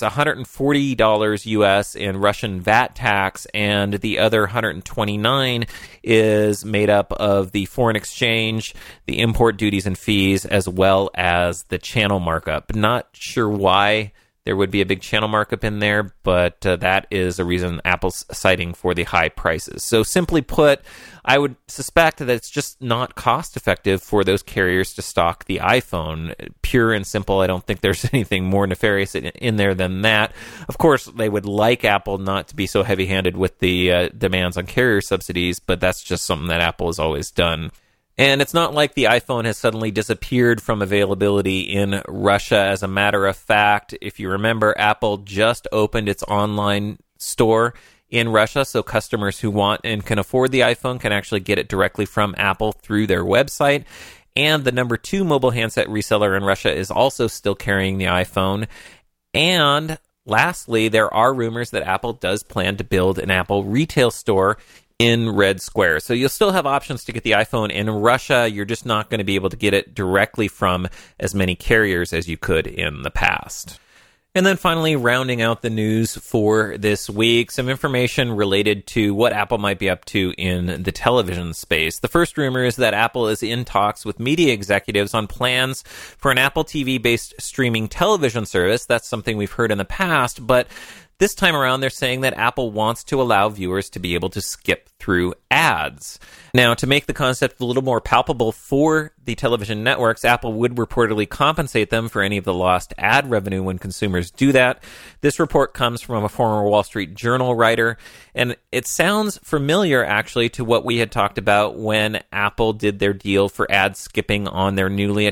$140 US in Russian VAT tax, and the other $129 is made up of the foreign exchange, the import duties and fees, as well as the channel markup. Not sure why there would be a big channel markup in there, but that is a reason Apple's citing for the high prices. So simply put, I would suspect that it's just not cost effective for those carriers to stock the iPhone. Pure and simple, I don't think there's anything more nefarious in there than that. Of course, they would like Apple not to be so heavy-handed with the demands on carrier subsidies, but that's just something that Apple has always done. And it's not like the iPhone has suddenly disappeared from availability in Russia. As a matter of fact, if you remember, Apple just opened its online store in Russia, so customers who want and can afford the iPhone can actually get it directly from Apple through their website. And the number 2 mobile handset reseller in Russia is also still carrying the iPhone. And lastly, there are rumors that Apple does plan to build an Apple retail store in Red Square. So you'll still have options to get the iPhone in Russia. You're just not going to be able to get it directly from as many carriers as you could in the past. And then finally, rounding out the news for this week, some information related to what Apple might be up to in the television space. The first rumor is that Apple is in talks with media executives on plans for an Apple TV-based streaming television service. That's something we've heard in the past, but this time around, they're saying that Apple wants to allow viewers to be able to skip through ads. Now, to make the concept a little more palpable for the television networks, Apple would reportedly compensate them for any of the lost ad revenue when consumers do that. This report comes from a former Wall Street Journal writer, and it sounds familiar, actually, to what we had talked about when Apple did their deal for ad skipping on their newly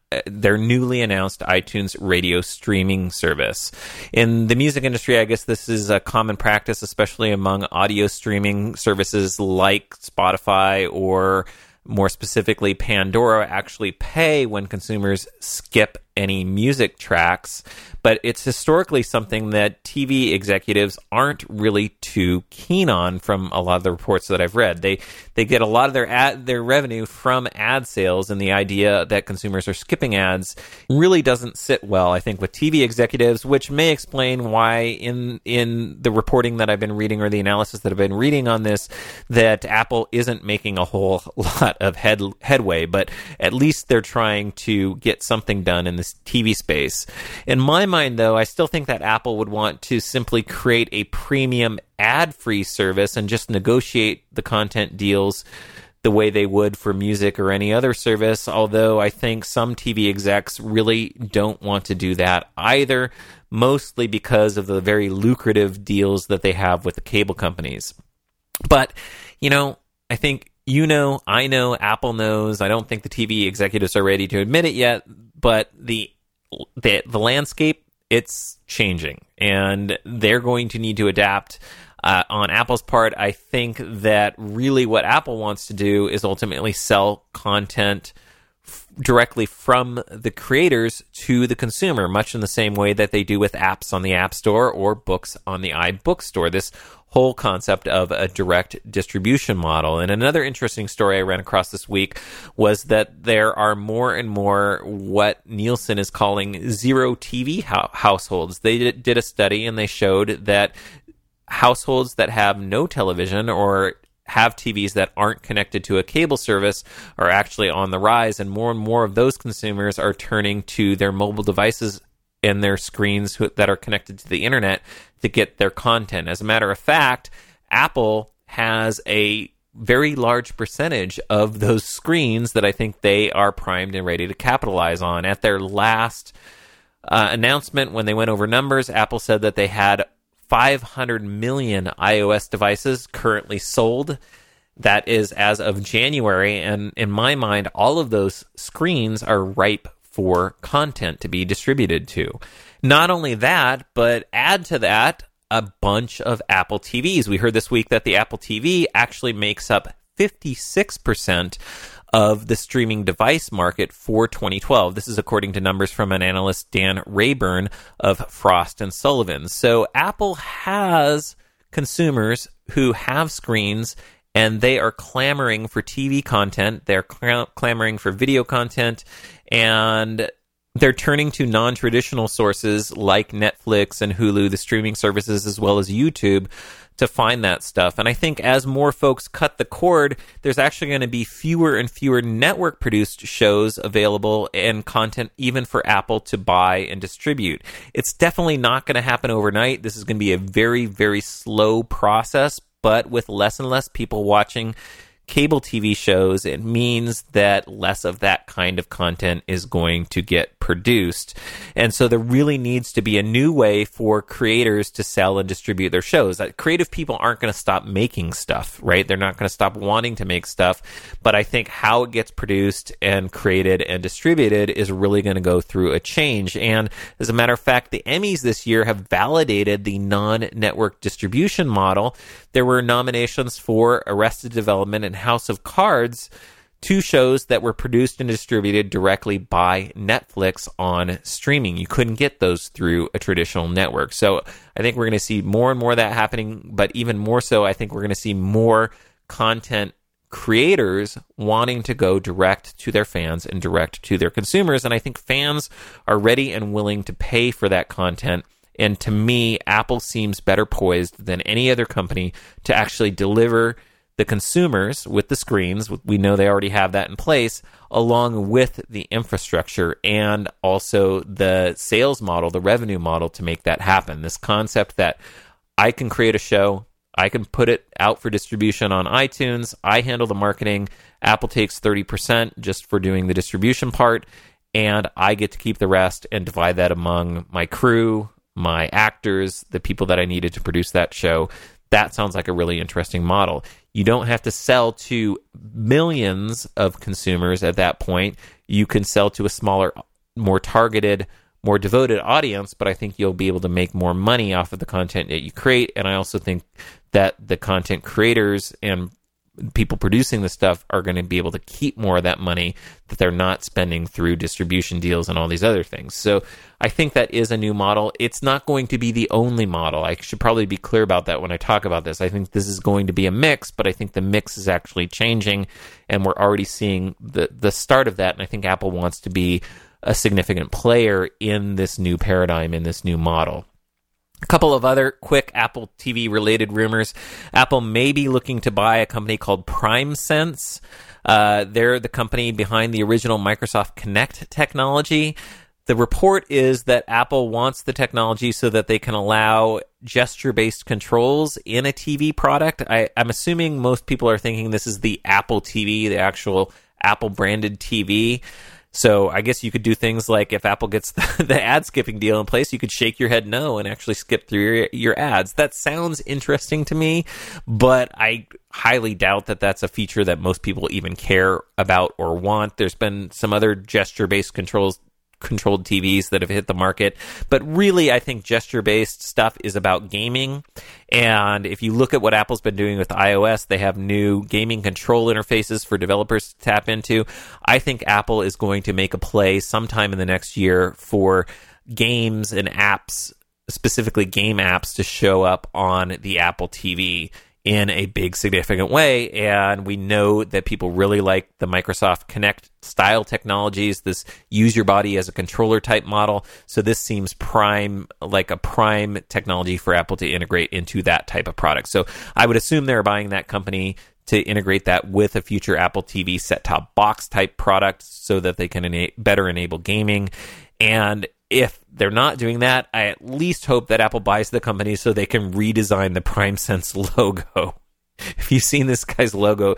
announced iTunes radio streaming service. In the music industry, I guess this is a common practice, especially among audio streaming services like Spotify or more specifically Pandora actually pay when consumers skip any music tracks, but it's historically something that TV executives aren't really too keen on from a lot of the reports that I've read. They get a lot of their revenue from ad sales, and the idea that consumers are skipping ads really doesn't sit well, I think, with TV executives, which may explain why in the reporting that I've been reading or the analysis that I've been reading on this, that Apple isn't making a whole lot of headway, but at least they're trying to get something done in this TV space. In my mind, though, I still think that Apple would want to simply create a premium ad-free service and just negotiate the content deals the way they would for music or any other service, although I think some TV execs really don't want to do that either, mostly because of the very lucrative deals that they have with the cable companies. But, I think I know, Apple knows. I don't think the TV executives are ready to admit it yet, but the landscape, it's changing, and they're going to need to adapt. On Apple's part, I think that really what Apple wants to do is ultimately sell content directly from the creators to the consumer, much in the same way that they do with apps on the App Store or books on the iBookstore. This whole concept of a direct distribution model. And another interesting story I ran across this week was that there are more and more what Nielsen is calling zero TV households. They did a study and they showed that households that have no television or have TVs that aren't connected to a cable service are actually on the rise, and more of those consumers are turning to their mobile devices and their screens that are connected to the internet to get their content. As a matter of fact, Apple has a very large percentage of those screens that I think they are primed and ready to capitalize on. At their last announcement, when they went over numbers, Apple said that they had 500 million iOS devices currently sold. That is as of January, and in my mind, all of those screens are ripe for content to be distributed to. Not only that, but add to that a bunch of Apple TVs. We heard this week that the Apple TV actually makes up 56% of the streaming device market for 2012. This is according to numbers from an analyst, Dan Rayburn of Frost & Sullivan. So Apple has consumers who have screens, and they are clamoring for TV content. They're clamoring for video content, and they're turning to non-traditional sources like Netflix and Hulu, the streaming services, as well as YouTube, to find that stuff. And I think as more folks cut the cord, there's actually going to be fewer and fewer network-produced shows available and content even for Apple to buy and distribute. It's definitely not going to happen overnight. This is going to be a very, very slow process, but with less and less people watching cable TV shows, it means that less of that kind of content is going to get produced. And so there really needs to be a new way for creators to sell and distribute their shows. Creative people aren't going to stop making stuff, right? They're not going to stop wanting to make stuff. But I think how it gets produced and created and distributed is really going to go through a change. And as a matter of fact, the Emmys this year have validated the non-network distribution model. There were nominations for Arrested Development and House of Cards, two shows that were produced and distributed directly by Netflix on streaming. You couldn't get those through a traditional network. So I think we're going to see more and more of that happening, but even more so, I think we're going to see more content creators wanting to go direct to their fans and direct to their consumers. And I think fans are ready and willing to pay for that content. And to me, Apple seems better poised than any other company to actually deliver the consumers with the screens. We know they already have that in place, along with the infrastructure and also the sales model, the revenue model to make that happen. This concept that I can create a show, I can put it out for distribution on iTunes, I handle the marketing, Apple takes 30% just for doing the distribution part, and I get to keep the rest and divide that among my crew, my actors, the people that I needed to produce that show. That sounds like a really interesting model. You don't have to sell to millions of consumers at that point. You can sell to a smaller, more targeted, more devoted audience, but I think you'll be able to make more money off of the content that you create. And I also think that the content creators and people producing the stuff are going to be able to keep more of that money that they're not spending through distribution deals and all these other things. So I think that is a new model. It's not going to be the only model. I should probably be clear about that when I talk about this. I think this is going to be a mix, but I think the mix is actually changing, and we're already seeing the start of that. And I think Apple wants to be a significant player in this new paradigm, in this new model. A couple of other quick Apple TV related rumors. Apple may be looking to buy a company called PrimeSense. They're the company behind the original Microsoft Kinect technology. The report is that Apple wants the technology so that they can allow gesture-based controls in a TV product. I'm assuming most people are thinking this is the Apple TV, the actual Apple-branded TV. So I guess you could do things like if Apple gets the ad skipping deal in place, you could shake your head no and actually skip through your ads. That sounds interesting to me, but I highly doubt that that's a feature that most people even care about or want. There's been some other gesture-based controls controlled TVs that have hit the market. But really, I think gesture-based stuff is about gaming. And if you look at what Apple's been doing with iOS, they have new gaming control interfaces for developers to tap into. I think Apple is going to make a play sometime in the next year for games and apps, specifically game apps, to show up on the Apple TV in a big, significant way. And we know that people really like the Microsoft Kinect style technologies, this use your body as a controller type model. So this seems like a prime technology for Apple to integrate into that type of product. So I would assume they're buying that company to integrate that with a future Apple TV set-top box type product so that they can better enable gaming. And if they're not doing that, I at least hope that Apple buys the company so they can redesign the PrimeSense logo. If you've seen this guy's logo,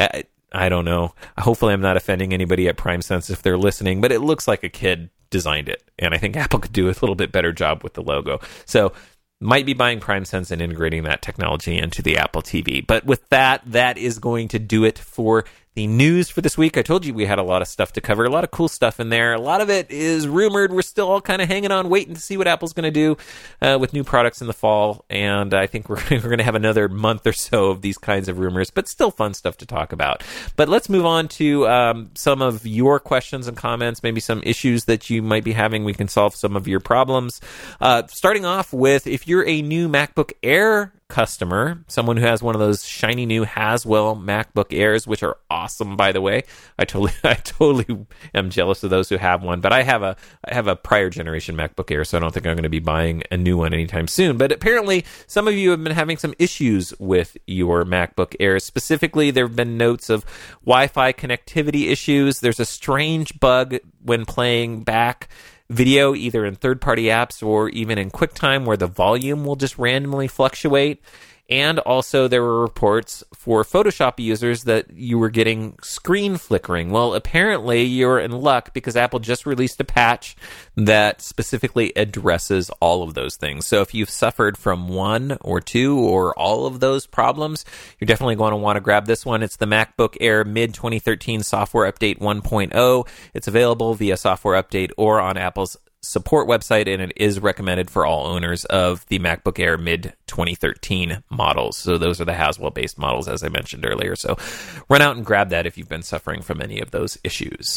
I don't know. Hopefully I'm not offending anybody at PrimeSense if they're listening, but it looks like a kid designed it. And I think Apple could do a little bit better job with the logo. So might be buying PrimeSense and integrating that technology into the Apple TV. But with that, that is going to do it for the news for this week. I told you we had a lot of stuff to cover, a lot of cool stuff in there. A lot of it is rumored. We're still all kind of hanging on, waiting to see what Apple's going to do with new products in the fall. And I think we're going to have another month or so of these kinds of rumors, but still fun stuff to talk about. But let's move on to some of your questions and comments, maybe some issues that you might be having. We can solve some of your problems. Starting off with, if you're a new MacBook Air customer, someone who has one of those shiny new Haswell MacBook Airs, which are awesome, by the way. I totally am jealous of those who have one, but I have a prior generation MacBook Air, so I don't think I'm going to be buying a new one anytime soon. But apparently, some of you have been having some issues with your MacBook Airs. Specifically, there have been notes of Wi-Fi connectivity issues. There's a strange bug when playing back video, either in third-party apps or even in QuickTime, where the volume will just randomly fluctuate. And also there were reports for Photoshop users that you were getting screen flickering. Well, apparently you're in luck because Apple just released a patch that specifically addresses all of those things. So if you've suffered from one or two or all of those problems, you're definitely going to want to grab this one. It's the MacBook Air mid-2013 Software Update 1.0. It's available via Software Update or on Apple's support website, and it is recommended for all owners of the MacBook Air mid-2013 models. So those are the Haswell-based models, as I mentioned earlier. So run out and grab that if you've been suffering from any of those issues.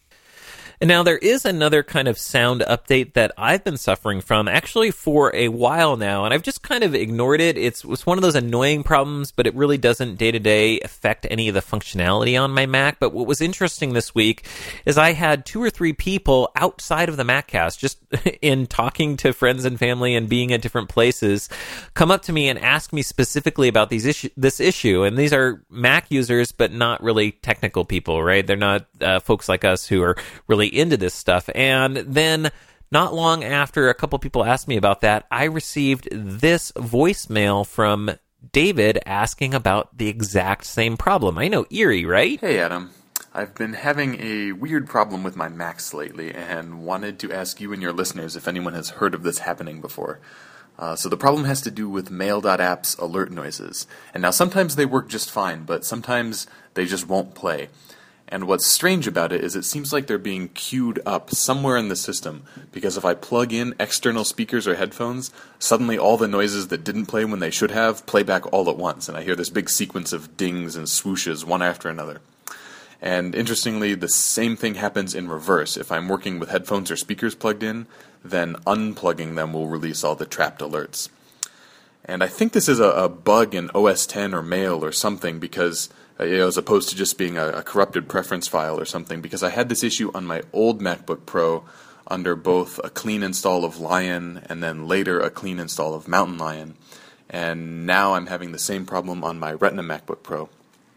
And now there is another kind of sound update that I've been suffering from actually for a while now, and I've just kind of ignored it. It's one of those annoying problems, but it really doesn't day-to-day affect any of the functionality on my Mac. But what was interesting this week is I had 2 or 3 people outside of the MacCast, just in talking to friends and family and being at different places, come up to me and ask me specifically about this issue. And these are Mac users, but not really technical people, right? They're not folks like us who are really into this stuff. And then not long after a couple people asked me about that, I received this voicemail from David asking about the exact same problem. I know, eerie, right? Hey, Adam. I've been having a weird problem with my Macs lately and wanted to ask you and your listeners if anyone has heard of this happening before. So the problem has to do with Mail.app's alert noises. And now sometimes they work just fine, but sometimes they just won't play. And what's strange about it is it seems like they're being queued up somewhere in the system, because if I plug in external speakers or headphones, suddenly all the noises that didn't play when they should have play back all at once, and I hear this big sequence of dings and swooshes one after another. And interestingly, the same thing happens in reverse. If I'm working with headphones or speakers plugged in, then unplugging them will release all the trapped alerts. And I think this is a bug in OS X or Mail or something, because as opposed to just being a corrupted preference file or something, because I had this issue on my old MacBook Pro under both a clean install of Lion and then later a clean install of Mountain Lion. And now I'm having the same problem on my Retina MacBook Pro.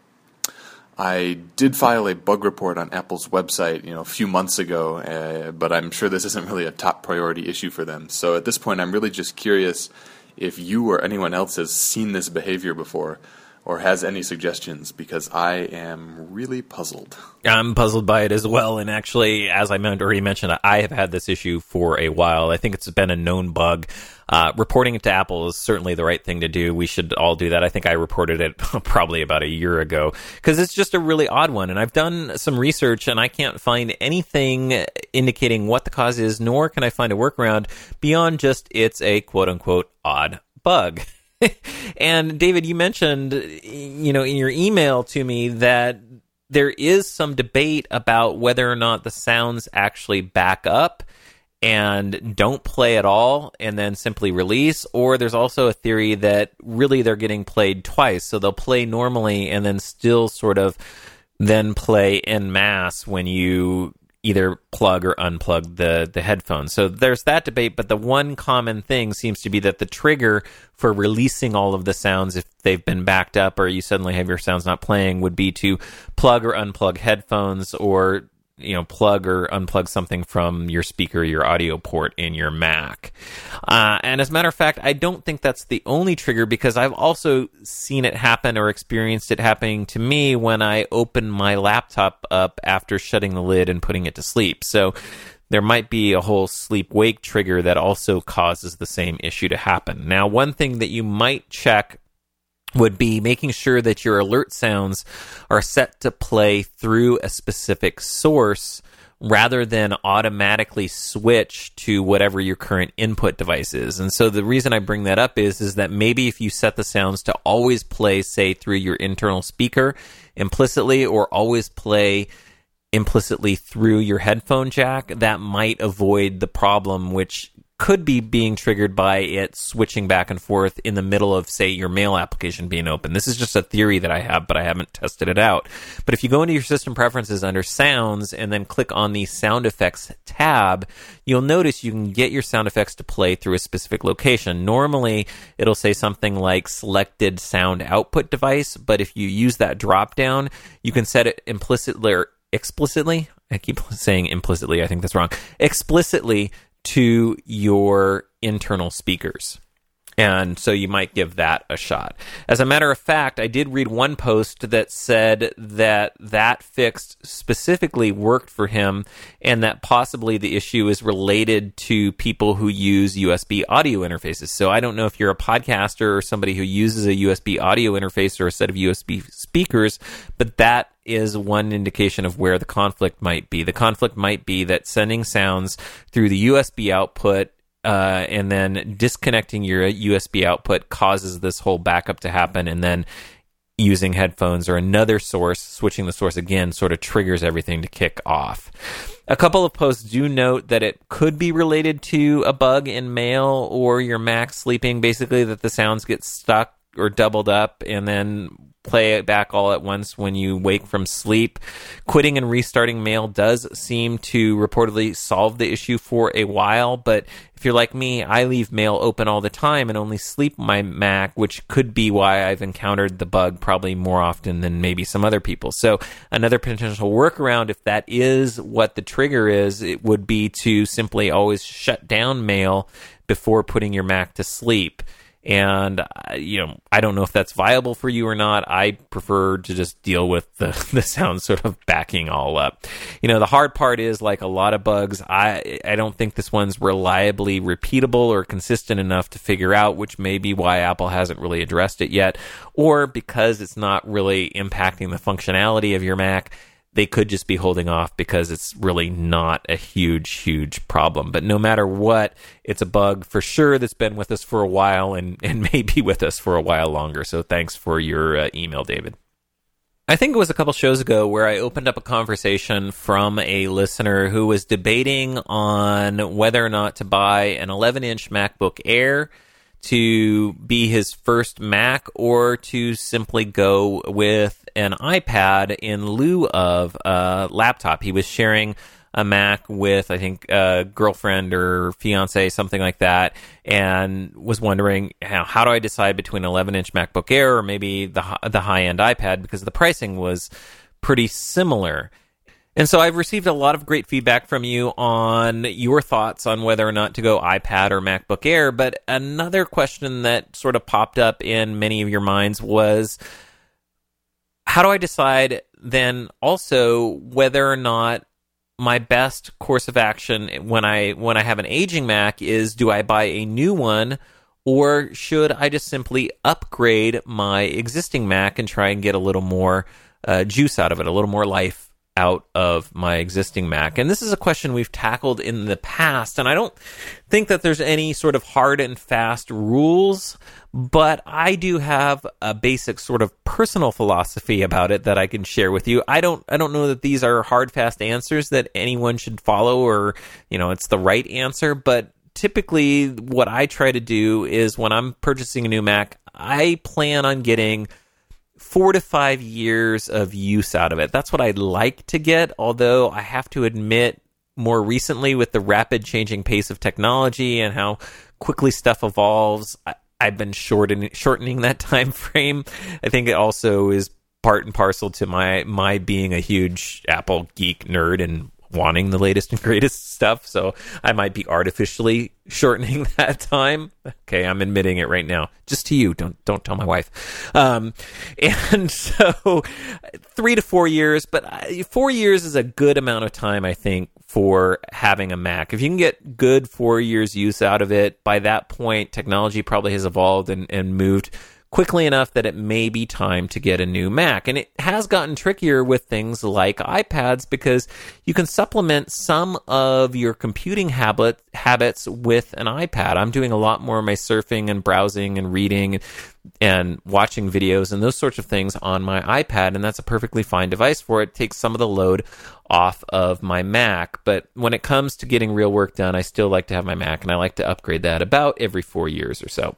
I did file a bug report on Apple's website, a few months ago, but I'm sure this isn't really a top priority issue for them. So at this point, I'm really just curious if you or anyone else has seen this behavior before, or has any suggestions, because I am really puzzled. I'm puzzled by it as well, and actually, as I already mentioned, I have had this issue for a while. I think it's been a known bug. Reporting it to Apple is certainly the right thing to do. We should all do that. I think I reported it probably about a year ago, because it's just a really odd one, and I've done some research, and I can't find anything indicating what the cause is, nor can I find a workaround beyond just it's a quote-unquote odd bug. And David, you mentioned, in your email to me that there is some debate about whether or not the sounds actually back up and don't play at all and then simply release, or there's also a theory that really they're getting played twice. So they'll play normally and then still sort of then play en masse when you either plug or unplug the headphones. So there's that debate, but the one common thing seems to be that the trigger for releasing all of the sounds, if they've been backed up or you suddenly have your sounds not playing, would be to plug or unplug headphones, or plug or unplug something from your speaker, your audio port in your Mac. And as a matter of fact, I don't think that's the only trigger, because I've also seen it happen or experienced it happening to me when I open my laptop up after shutting the lid and putting it to sleep. So there might be a whole sleep-wake trigger that also causes the same issue to happen. Now, one thing that you might check would be making sure that your alert sounds are set to play through a specific source rather than automatically switch to whatever your current input device is. And so the reason I bring that up is that maybe if you set the sounds to always play, say, through your internal speaker implicitly, or always play implicitly through your headphone jack, that might avoid the problem, which could be being triggered by it switching back and forth in the middle of, say, your mail application being open. This is just a theory that I have, but I haven't tested it out. But if you go into your system preferences under sounds and then click on the sound effects tab, you'll notice you can get your sound effects to play through a specific location. Normally, it'll say something like selected sound output device, but if you use that drop down, you can set it implicitly or explicitly. I keep saying implicitly, I think that's wrong. Explicitly to your internal speakers. And so you might give that a shot. As a matter of fact, I did read one post that said that fix specifically worked for him, and that possibly the issue is related to people who use USB audio interfaces. So I don't know if you're a podcaster or somebody who uses a USB audio interface or a set of USB speakers, but that is one indication of where the conflict might be. The conflict might be that sending sounds through the USB output and then disconnecting your USB output causes this whole backup to happen, and then using headphones or another source, switching the source again, sort of triggers everything to kick off. A couple of posts do note that it could be related to a bug in Mail or your Mac sleeping, basically that the sounds get stuck or doubled up and then play it back all at once when you wake from sleep. Quitting and restarting Mail does seem to reportedly solve the issue for a while, but if you're like me, I leave Mail open all the time and only sleep my Mac, which could be why I've encountered the bug probably more often than maybe some other people. So another potential workaround, if that is what the trigger is, it would be to simply always shut down Mail before putting your Mac to sleep. And, I don't know if that's viable for you or not. I prefer to just deal with the sound sort of backing all up. The hard part is, like a lot of bugs, I don't think this one's reliably repeatable or consistent enough to figure out, which may be why Apple hasn't really addressed it yet, or because it's not really impacting the functionality of your Mac. They could just be holding off because it's really not a huge problem. But no matter what, it's a bug for sure that's been with us for a while and may be with us for a while longer. So thanks for your email, David. I think it was a couple shows ago where I opened up a conversation from a listener who was debating on whether or not to buy an 11-inch MacBook Air to be his first Mac, or to simply go with an iPad in lieu of a laptop. He was sharing a Mac with, I think, a girlfriend or fiance, something like that, and was wondering, how do I decide between an 11-inch MacBook Air or maybe the high-end iPad, because the pricing was pretty similar. And so I've received a lot of great feedback from you on your thoughts on whether or not to go iPad or MacBook Air. But another question that sort of popped up in many of your minds was, how do I decide then also whether or not my best course of action when I have an aging Mac is, do I buy a new one, or should I just simply upgrade my existing Mac and try and get a little more juice out of it, a little more life out of my existing Mac? And this is a question we've tackled in the past, and I don't think that there's any sort of hard and fast rules, but I do have a basic sort of personal philosophy about it that I can share with you. I don't know that these are hard, fast answers that anyone should follow, or, it's the right answer, but typically what I try to do is when I'm purchasing a new Mac, I plan on getting 4 to 5 years of use out of it. That's what I'd like to get, although I have to admit, more recently with the rapid changing pace of technology and how quickly stuff evolves, I've been shortening that time frame. I think it also is part and parcel to my being a huge Apple geek nerd and wanting the latest and greatest stuff, so I might be artificially shortening that time. Okay, I'm admitting it right now, just to you. Don't tell my wife. And so 3 to 4 years, but 4 years is a good amount of time, I think, for having a Mac. If you can get good 4 years use out of it, by that point, technology probably has evolved and moved quickly enough that it may be time to get a new Mac. And it has gotten trickier with things like iPads, because you can supplement some of your computing habits with an iPad. I'm doing a lot more of my surfing and browsing and reading and watching videos and those sorts of things on my iPad, and that's a perfectly fine device for it. It takes some of the load off of my Mac. But when it comes to getting real work done, I still like to have my Mac, and I like to upgrade that about every 4 years or so.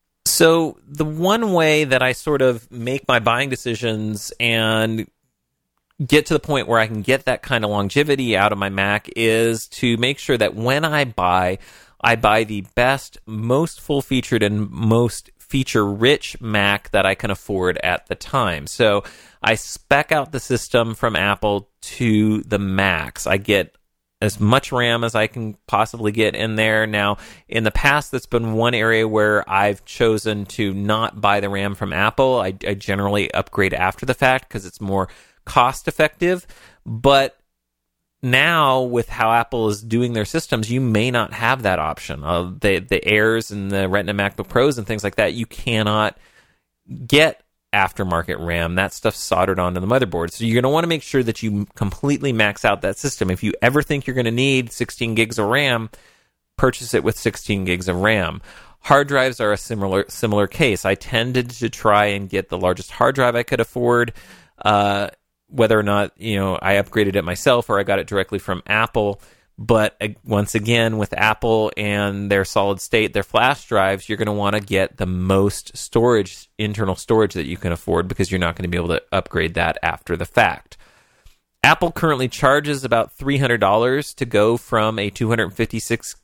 So the one way that I sort of make my buying decisions and get to the point where I can get that kind of longevity out of my Mac is to make sure that when I buy the best, most full-featured, and most feature-rich Mac that I can afford at the time. So I spec out the system from Apple to the max. I get as much RAM as I can possibly get in there. Now, in the past, that's been one area where I've chosen to not buy the RAM from Apple. I generally upgrade after the fact because it's more cost effective. But now, with how Apple is doing their systems, you may not have that option. The Airs and the Retina MacBook Pros and things like that, you cannot get aftermarket RAM. That stuff's soldered onto the motherboard. So you're going to want to make sure that you completely max out that system. If you ever think you're going to need 16 gigs of RAM, purchase it with 16 gigs of RAM. Hard drives are a similar case. I tended to try and get the largest hard drive I could afford, whether or not I upgraded it myself or I got it directly from Apple. But once again, with Apple and their solid state, their flash drives, you're going to want to get the most storage, internal storage that you can afford, because you're not going to be able to upgrade that after the fact. Apple currently charges about $300 to go from a 256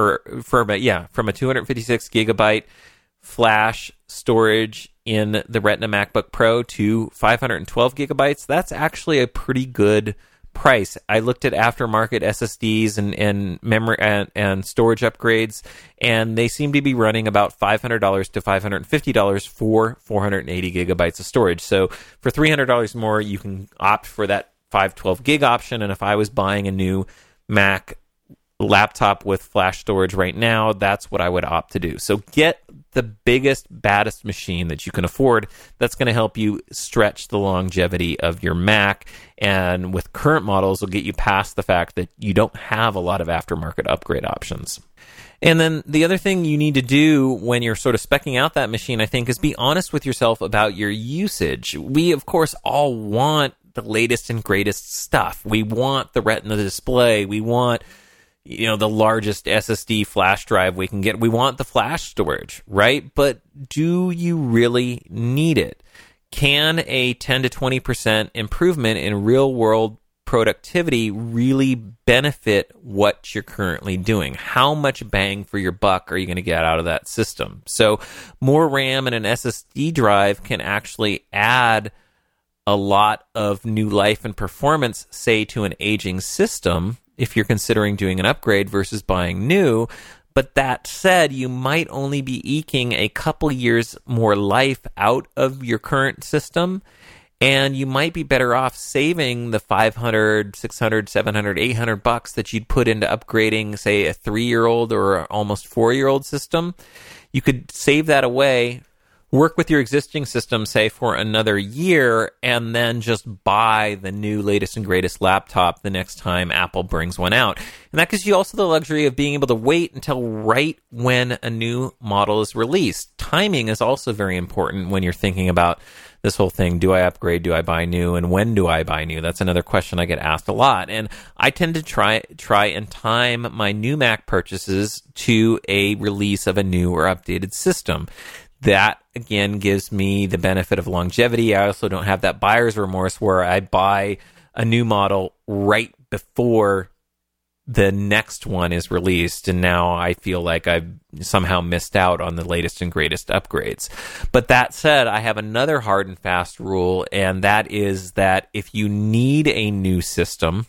gigabyte flash storage in the Retina MacBook Pro to 512 gigabytes. That's actually a pretty good price. I looked at aftermarket SSDs and memory and storage upgrades, and they seem to be running about $500 to $550 for 480 gigabytes of storage. So for $300 more, you can opt for that 512 gig option. And if I was buying a new Mac laptop with flash storage right now, that's what I would opt to do. So get the biggest, baddest machine that you can afford. That's going to help you stretch the longevity of your Mac, and with current models will get you past the fact that you don't have a lot of aftermarket upgrade options. And then the other thing you need to do when you're sort of speccing out that machine, I think, is be honest with yourself about your usage. We, of course, all want the latest and greatest stuff. We want the Retina display. We want the largest SSD flash drive we can get. We want the flash storage, right? But do you really need it? Can a 10 to 20% improvement in real world productivity really benefit what you're currently doing? How much bang for your buck are you going to get out of that system? So more RAM and an SSD drive can actually add a lot of new life and performance, say, to an aging system, if you're considering doing an upgrade versus buying new. But that said, you might only be eking a couple years more life out of your current system, And you might be better off saving the $500, $600, $700, $800 that you'd put into upgrading, say, a 3-year-old or almost 4-year-old system. You could save that away, work with your existing system, say, for another year, and then just buy the new latest and greatest laptop the next time Apple brings one out. And that gives you also the luxury of being able to wait until right when a new model is released. Timing is also very important when you're thinking about this whole thing. Do I upgrade? Do I buy new? And when do I buy new? That's another question I get asked a lot. And I tend to try and time my new Mac purchases to a release of a new or updated system. That, again, gives me the benefit of longevity. I also don't have that buyer's remorse where I buy a new model right before the next one is released, and now I feel like I've somehow missed out on the latest and greatest upgrades. But that said, I have another hard and fast rule, and that is that if you need a new system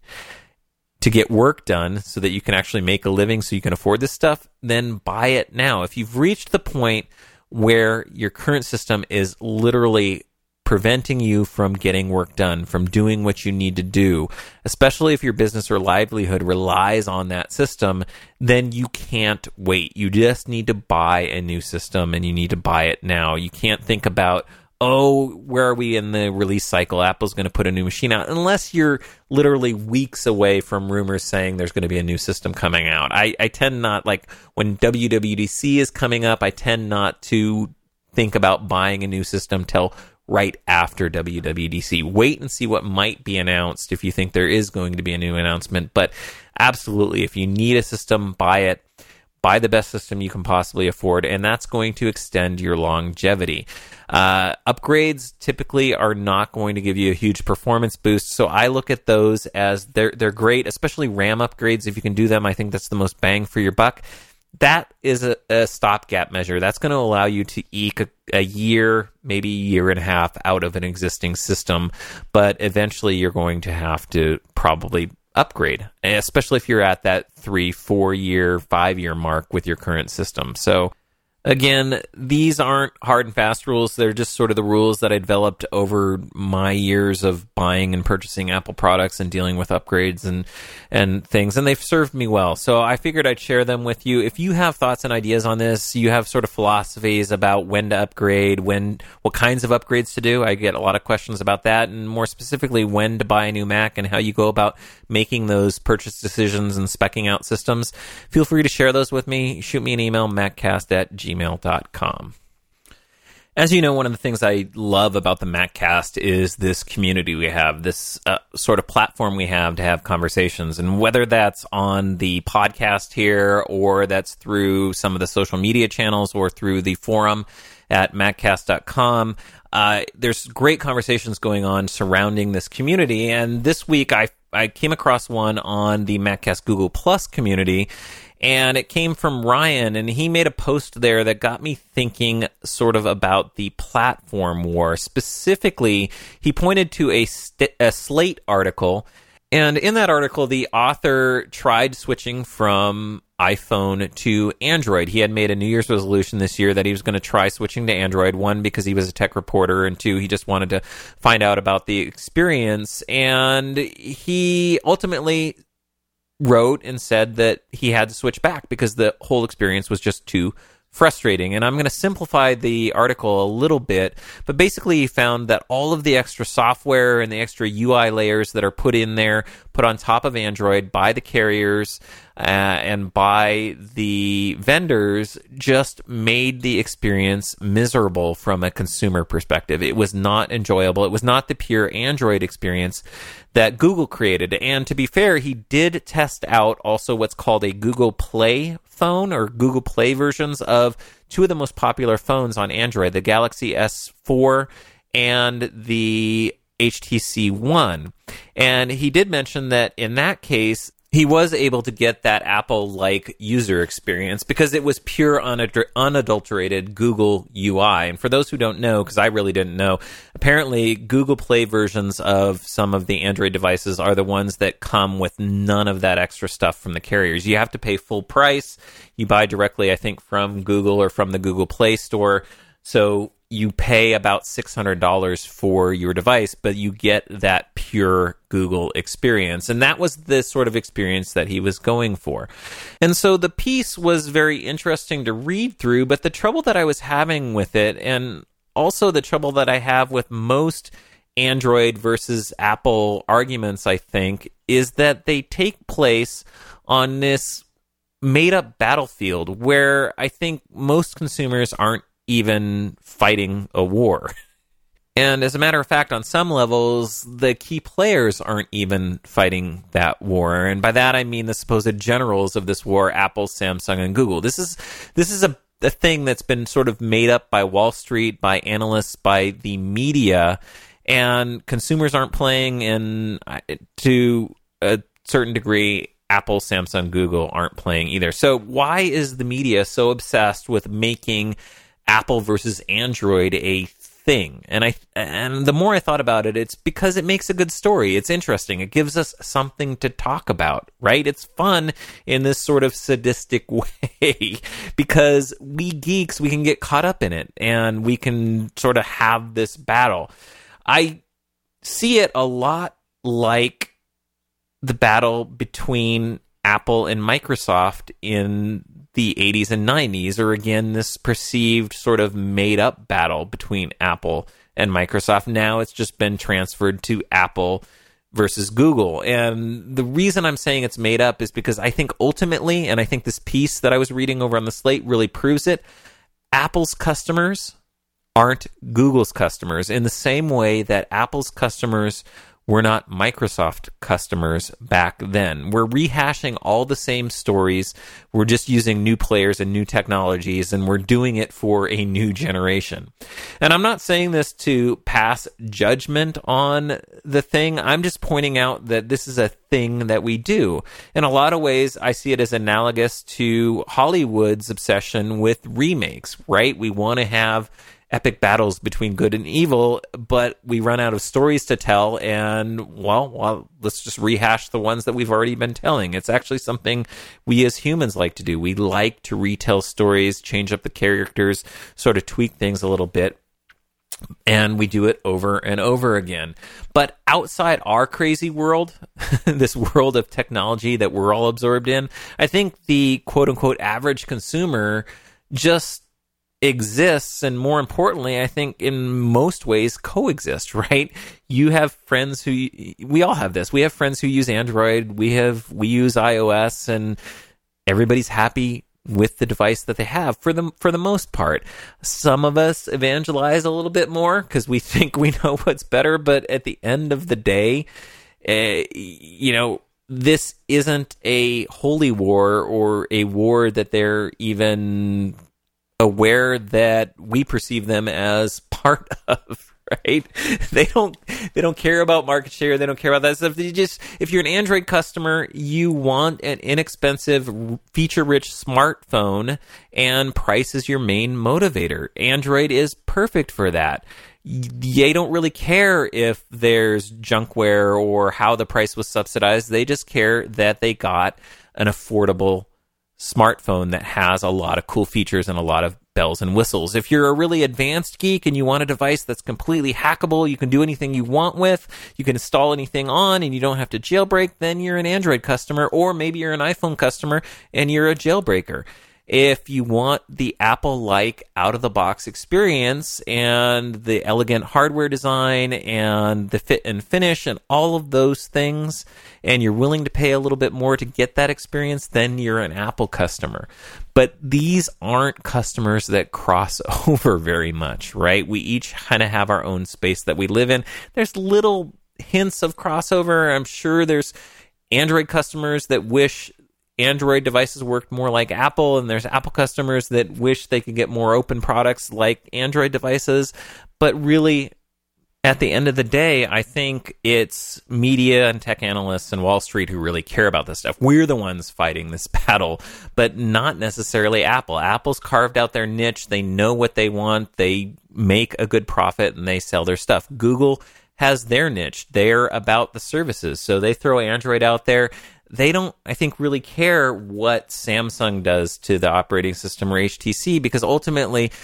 to get work done so that you can actually make a living so you can afford this stuff, then buy it now. If you've reached the point where your current system is literally preventing you from getting work done, from doing what you need to do, especially if your business or livelihood relies on that system, then you can't wait. You just need to buy a new system, and you need to buy it now. You can't think about, where are we in the release cycle? Apple's going to put a new machine out, unless you're literally weeks away from rumors saying there's going to be a new system coming out. I tend not, like when WWDC is coming up, I tend not to think about buying a new system till right after WWDC. Wait and see what might be announced if you think there is going to be a new announcement. But absolutely, if you need a system, buy it. Buy the best system you can possibly afford, and that's going to extend your longevity. Upgrades typically are not going to give you a huge performance boost, so I look at those as they're great, especially RAM upgrades. If you can do them, I think that's the most bang for your buck. That is a stopgap measure. That's going to allow you to eke a year, maybe a year and a half out of an existing system, but eventually you're going to have to probably upgrade, especially if you're at that 3, 4 year, 5 year mark with your current system. So again, these aren't hard and fast rules. They're just sort of the rules that I developed over my years of buying and purchasing Apple products and dealing with upgrades and things, and they've served me well. So I figured I'd share them with you. If you have thoughts and ideas on this, you have sort of philosophies about when to upgrade, what kinds of upgrades to do. I get a lot of questions about that, and more specifically, when to buy a new Mac and how you go about making those purchase decisions and speccing out systems. Feel free to share those with me. Shoot me an email, maccast@gmail.com. As you know, one of the things I love about the MacCast is this community we have, this sort of platform we have to have conversations. And whether that's on the podcast here, or that's through some of the social media channels, or through the forum at maccast.com, there's great conversations going on surrounding this community. And this week I came across one on the MacCast Google Plus community, and it came from Ryan, and he made a post there that got me thinking sort of about the platform war. Specifically, he pointed to a Slate article, and in that article, the author tried switching from iPhone to Android. He had made a New Year's resolution this year that he was going to try switching to Android, one, because he was a tech reporter, and two, he just wanted to find out about the experience. And he ultimately wrote and said that he had to switch back because the whole experience was just too frustrating. And I'm going to simplify the article a little bit, but basically he found that all of the extra software and the extra UI layers that are put on top of Android by the carriers and by the vendors just made the experience miserable from a consumer perspective. It was not enjoyable. It was not the pure Android experience that Google created. And to be fair, he did test out also what's called a Google Play phone, or Google Play versions of two of the most popular phones on Android, the Galaxy S4 and the HTC One. And he did mention that in that case, he was able to get that Apple-like user experience because it was pure unadulterated Google UI. And for those who don't know, because I really didn't know, apparently Google Play versions of some of the Android devices are the ones that come with none of that extra stuff from the carriers. You have to pay full price. You buy directly, I think, from Google or from the Google Play Store. So you pay about $600 for your device, but you get that pure Google experience. And that was the sort of experience that he was going for. And so the piece was very interesting to read through, but the trouble that I was having with it, and also the trouble that I have with most Android versus Apple arguments, I think, is that they take place on this made-up battlefield where I think most consumers aren't even fighting a war. And as a matter of fact, on some levels, the key players aren't even fighting that war. And by that, I mean the supposed generals of this war, Apple, Samsung, and Google. This is a thing that's been sort of made up by Wall Street, by analysts, by the media, and consumers aren't playing, and to a certain degree, Apple, Samsung, Google aren't playing either. So why is the media so obsessed with making Apple versus Android a thing? And the more I thought about it, it's because it makes a good story. It's interesting. It gives us something to talk about, right? It's fun in this sort of sadistic way because we geeks, we can get caught up in it and we can sort of have this battle. I see it a lot like the battle between Apple and Microsoft in the 80s and 90s, or again, this perceived sort of made-up battle between Apple and Microsoft. Now it's just been transferred to Apple versus Google. And the reason I'm saying it's made up is because I think ultimately, and I think this piece that I was reading over on the Slate really proves it, Apple's customers aren't Google's customers in the same way that Apple's customers were not Microsoft customers back then. We're rehashing all the same stories. We're just using new players and new technologies, and we're doing it for a new generation. And I'm not saying this to pass judgment on the thing. I'm just pointing out that this is a thing that we do. In a lot of ways, I see it as analogous to Hollywood's obsession with remakes, right? We want to have epic battles between good and evil, but we run out of stories to tell, and well, let's just rehash the ones that we've already been telling. It's actually something we as humans like to do. We like to retell stories, change up the characters, sort of tweak things a little bit, and we do it over and over again. But outside our crazy world, this world of technology that we're all absorbed in, I think the quote-unquote average consumer just exists, and more importantly, I think in most ways coexist, right? You have friends who, we all have this, we have friends who use Android, we use iOS, and everybody's happy with the device that they have for the most part. Some of us evangelize a little bit more because we think we know what's better, but at the end of the day, this isn't a holy war or a war that they're even aware that we perceive them as part of, right? They don't care about market share. They don't care about that stuff. If you're an Android customer, you want an inexpensive, feature-rich smartphone, and price is your main motivator. Android is perfect for that. They don't really care if there's junkware or how the price was subsidized. They just care that they got an affordable smartphone that has a lot of cool features and a lot of bells and whistles. If you're a really advanced geek and you want a device that's completely hackable, you can do anything you want with, you can install anything on, and you don't have to jailbreak, then you're an Android customer, or maybe you're an iPhone customer and you're a jailbreaker. If you want the Apple-like out-of-the-box experience and the elegant hardware design and the fit and finish and all of those things, and you're willing to pay a little bit more to get that experience, then you're an Apple customer. But these aren't customers that cross over very much, right? We each kind of have our own space that we live in. There's little hints of crossover. I'm sure there's Android customers that wish Android devices worked more like Apple, and there's Apple customers that wish they could get more open products like Android devices. But really, at the end of the day, I think it's media and tech analysts and Wall Street who really care about this stuff. We're the ones fighting this battle, but not necessarily Apple. Apple's carved out their niche. They know what they want. They make a good profit, and they sell their stuff. Google has their niche. They're about the services, so they throw Android out there. They don't, I think, really care what Samsung does to the operating system or HTC, because ultimately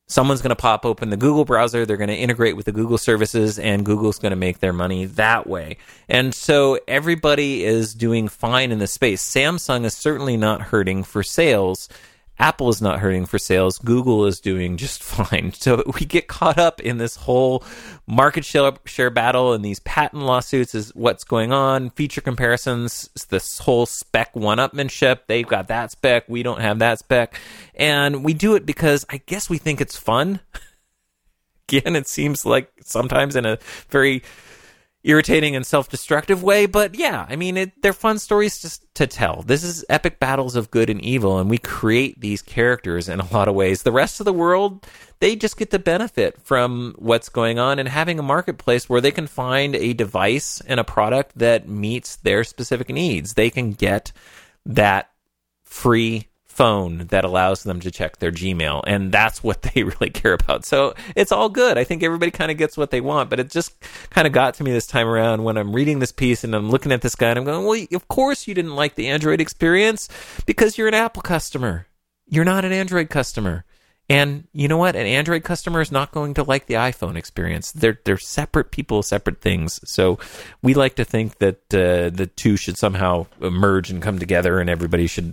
someone's going to pop open the Google browser, they're going to integrate with the Google services, and Google's going to make their money that way. And so everybody is doing fine in this space. Samsung is certainly not hurting for sales. Apple is not hurting for sales. Google is doing just fine. So we get caught up in this whole market share battle, and these patent lawsuits is what's going on. Feature comparisons, this whole spec one-upmanship. They've got that spec. We don't have that spec. And we do it because I guess we think it's fun. Again, it seems like sometimes in a very irritating and self-destructive way, but yeah, I mean, they're fun stories just to tell. This is epic battles of good and evil, and we create these characters in a lot of ways. The rest of the world, they just get the benefit from what's going on and having a marketplace where they can find a device and a product that meets their specific needs. They can get that free phone that allows them to check their Gmail, and that's what they really care about. So it's all good. I think everybody kind of gets what they want, but it just kind of got to me this time around when I'm reading this piece and I'm looking at this guy and I'm going, well, of course you didn't like the Android experience because you're an Apple customer. You're not an Android customer. And you know what? An Android customer is not going to like the iPhone experience. They're separate people, separate things. So we like to think that the two should somehow merge and come together, and everybody should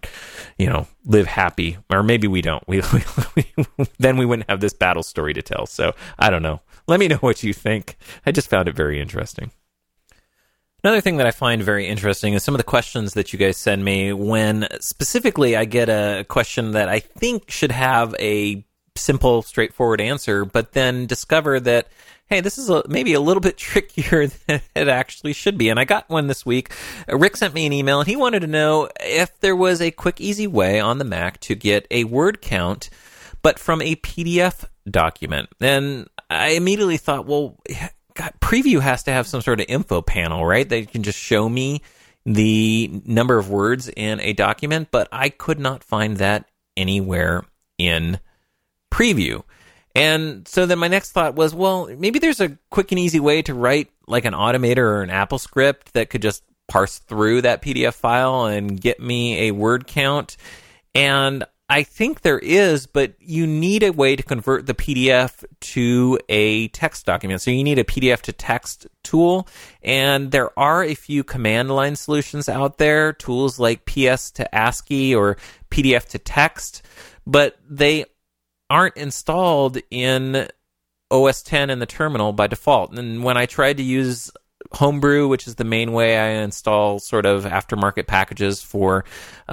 live happy. Or maybe we don't. Then we wouldn't have this battle story to tell. So I don't know. Let me know what you think. I just found it very interesting. Another thing that I find very interesting is some of the questions that you guys send me when specifically I get a question that I think should have a simple, straightforward answer, but then discover that, hey, this is maybe a little bit trickier than it actually should be. And I got one this week. Rick sent me an email, and he wanted to know if there was a quick, easy way on the Mac to get a word count, but from a PDF document. And I immediately thought, well, God, Preview has to have some sort of info panel, right? That can just show me the number of words in a document, but I could not find that anywhere in Preview. And so then my next thought was, well, maybe there's a quick and easy way to write like an Automator or an Apple script that could just parse through that PDF file and get me a word count. And I think there is, but you need a way to convert the PDF to a text document. So you need a PDF to text tool, and there are a few command line solutions out there, tools like PS to ASCII or PDF to text, but they aren't installed in OS X in the terminal by default. And when I tried to use Homebrew, which is the main way I install sort of aftermarket packages for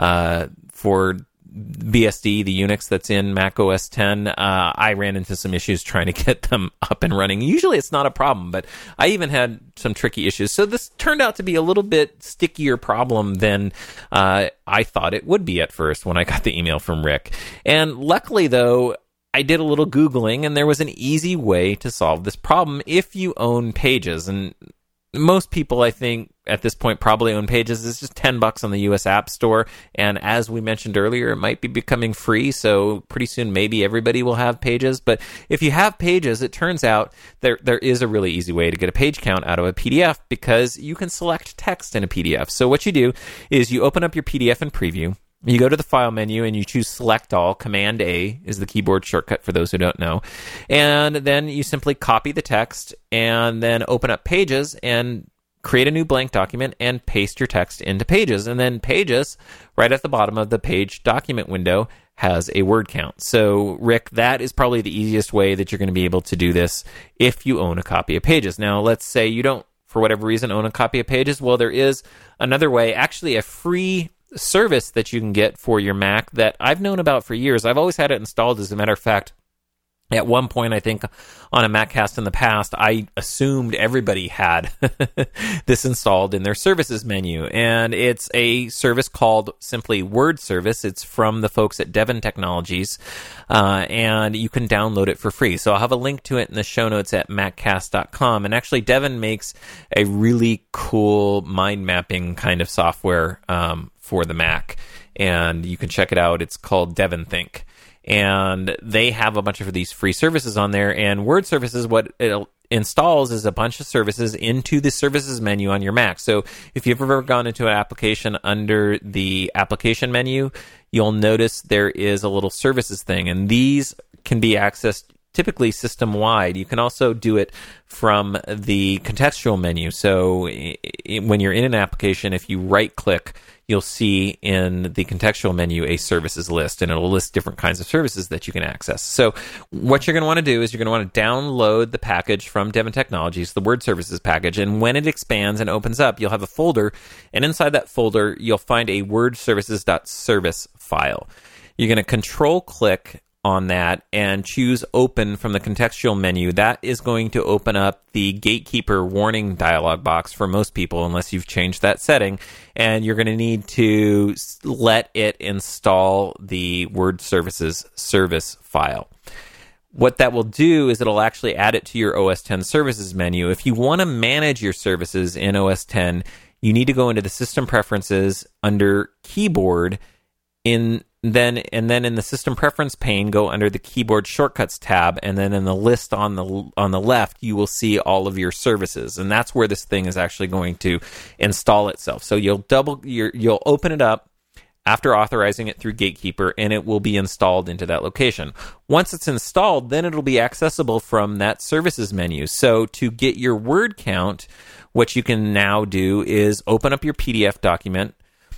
BSD, the Unix that's in Mac OS X, I ran into some issues trying to get them up and running. Usually it's not a problem, but I even had some tricky issues. So this turned out to be a little bit stickier problem than I thought it would be at first when I got the email from Rick. And luckily, though, I did a little Googling, and there was an easy way to solve this problem if you own Pages. And most people, I think, at this point probably own Pages. It's just $10 on the US App Store, and as we mentioned earlier, it might be becoming free, so pretty soon maybe everybody will have Pages. But if you have Pages, it turns out there is a really easy way to get a page count out of a PDF, because you can select text in a PDF. So what you do is you open up your PDF in Preview, you go to the File menu, and you choose Select All. Command A is the keyboard shortcut for those who don't know. And then you simply copy the text, and then open up Pages, and create a new blank document, and paste your text into Pages. And then Pages, right at the bottom of the page document window, has a word count. So, Rick, that is probably the easiest way that you're going to be able to do this if you own a copy of Pages. Now, let's say you don't, for whatever reason, own a copy of Pages. Well, there is another way, actually a free service that you can get for your Mac that I've known about for years. I've always had it installed, as a matter of fact. At one point, I think, on a MacCast in the past, I assumed everybody had this installed in their services menu. And it's a service called simply Word Service. It's from the folks at Devon Technologies, and you can download it for free. So I'll have a link to it in the show notes at maccast.com. And actually, Devon makes a really cool mind mapping kind of software for the Mac. And you can check it out. It's called Devon Think. And they have a bunch of these free services on there, and Word Services, what installs is a bunch of services into the services menu on your Mac. So if you've ever gone into an application under the application menu, you'll notice there is a little services thing, and these can be accessed typically system-wide. You can also do it from the contextual menu. So when you're in an application, if you right-click, you'll see in the contextual menu a services list, and it'll list different kinds of services that you can access. So what you're going to want to do is you're going to want to download the package from Devon Technologies, the Word Services package, and when it expands and opens up, you'll have a folder, and inside that folder, you'll find a wordservices.service file. You're going to control-click on that and choose open from the contextual menu. That is going to open up the gatekeeper warning dialog box for most people, unless you've changed that setting, and you're going to need to let it install the Word Services service file. What that will do is it'll actually add it to your OS X services menu. If you want to manage your services in OS X, you need to go into the system preferences under keyboard, and then in the system preference pane, go under the keyboard shortcuts tab, and then in the list on the left, you will see all of your services, and that's where this thing is actually going to install itself. So you'll open it up after authorizing it through Gatekeeper, and it will be installed into that location. Once it's installed, then it'll be accessible from that services menu. So to get your word count, what you can now do is open up your PDF document,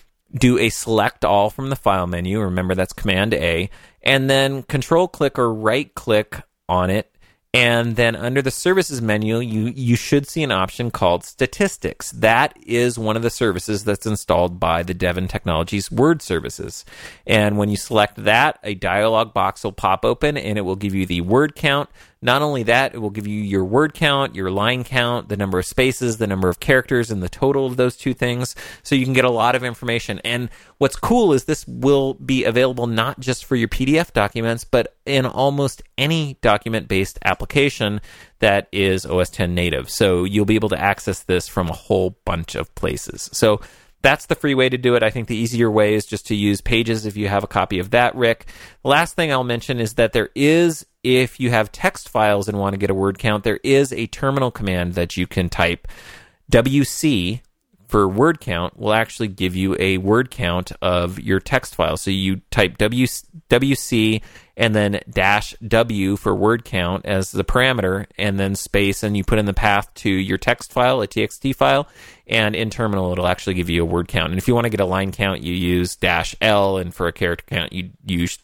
do a select all from the file menu. Remember, that's Command A, and then control click or right click on it. And then under the services menu, you should see an option called Statistics. That is one of the services that's installed by the Devon Technologies Word Services. And when you select that, a dialog box will pop open, and it will give you the word count. Not only that, it will give you your word count, your line count, the number of spaces, the number of characters, and the total of those two things. So you can get a lot of information. And what's cool is this will be available not just for your PDF documents, but in almost any document-based application that is OS X native. So you'll be able to access this from a whole bunch of places. So that's the free way to do it. I think the easier way is just to use Pages if you have a copy of that, Rick. The last thing I'll mention is that there is, if you have text files and want to get a word count, there is a terminal command that you can type. WC for word count will actually give you a word count of your text file. So you type WC and then -W for word count as the parameter, and then space, and you put in the path to your text file, a TXT file, and in terminal it'll actually give you a word count. And if you want to get a line count, you use -L, and for a character count you use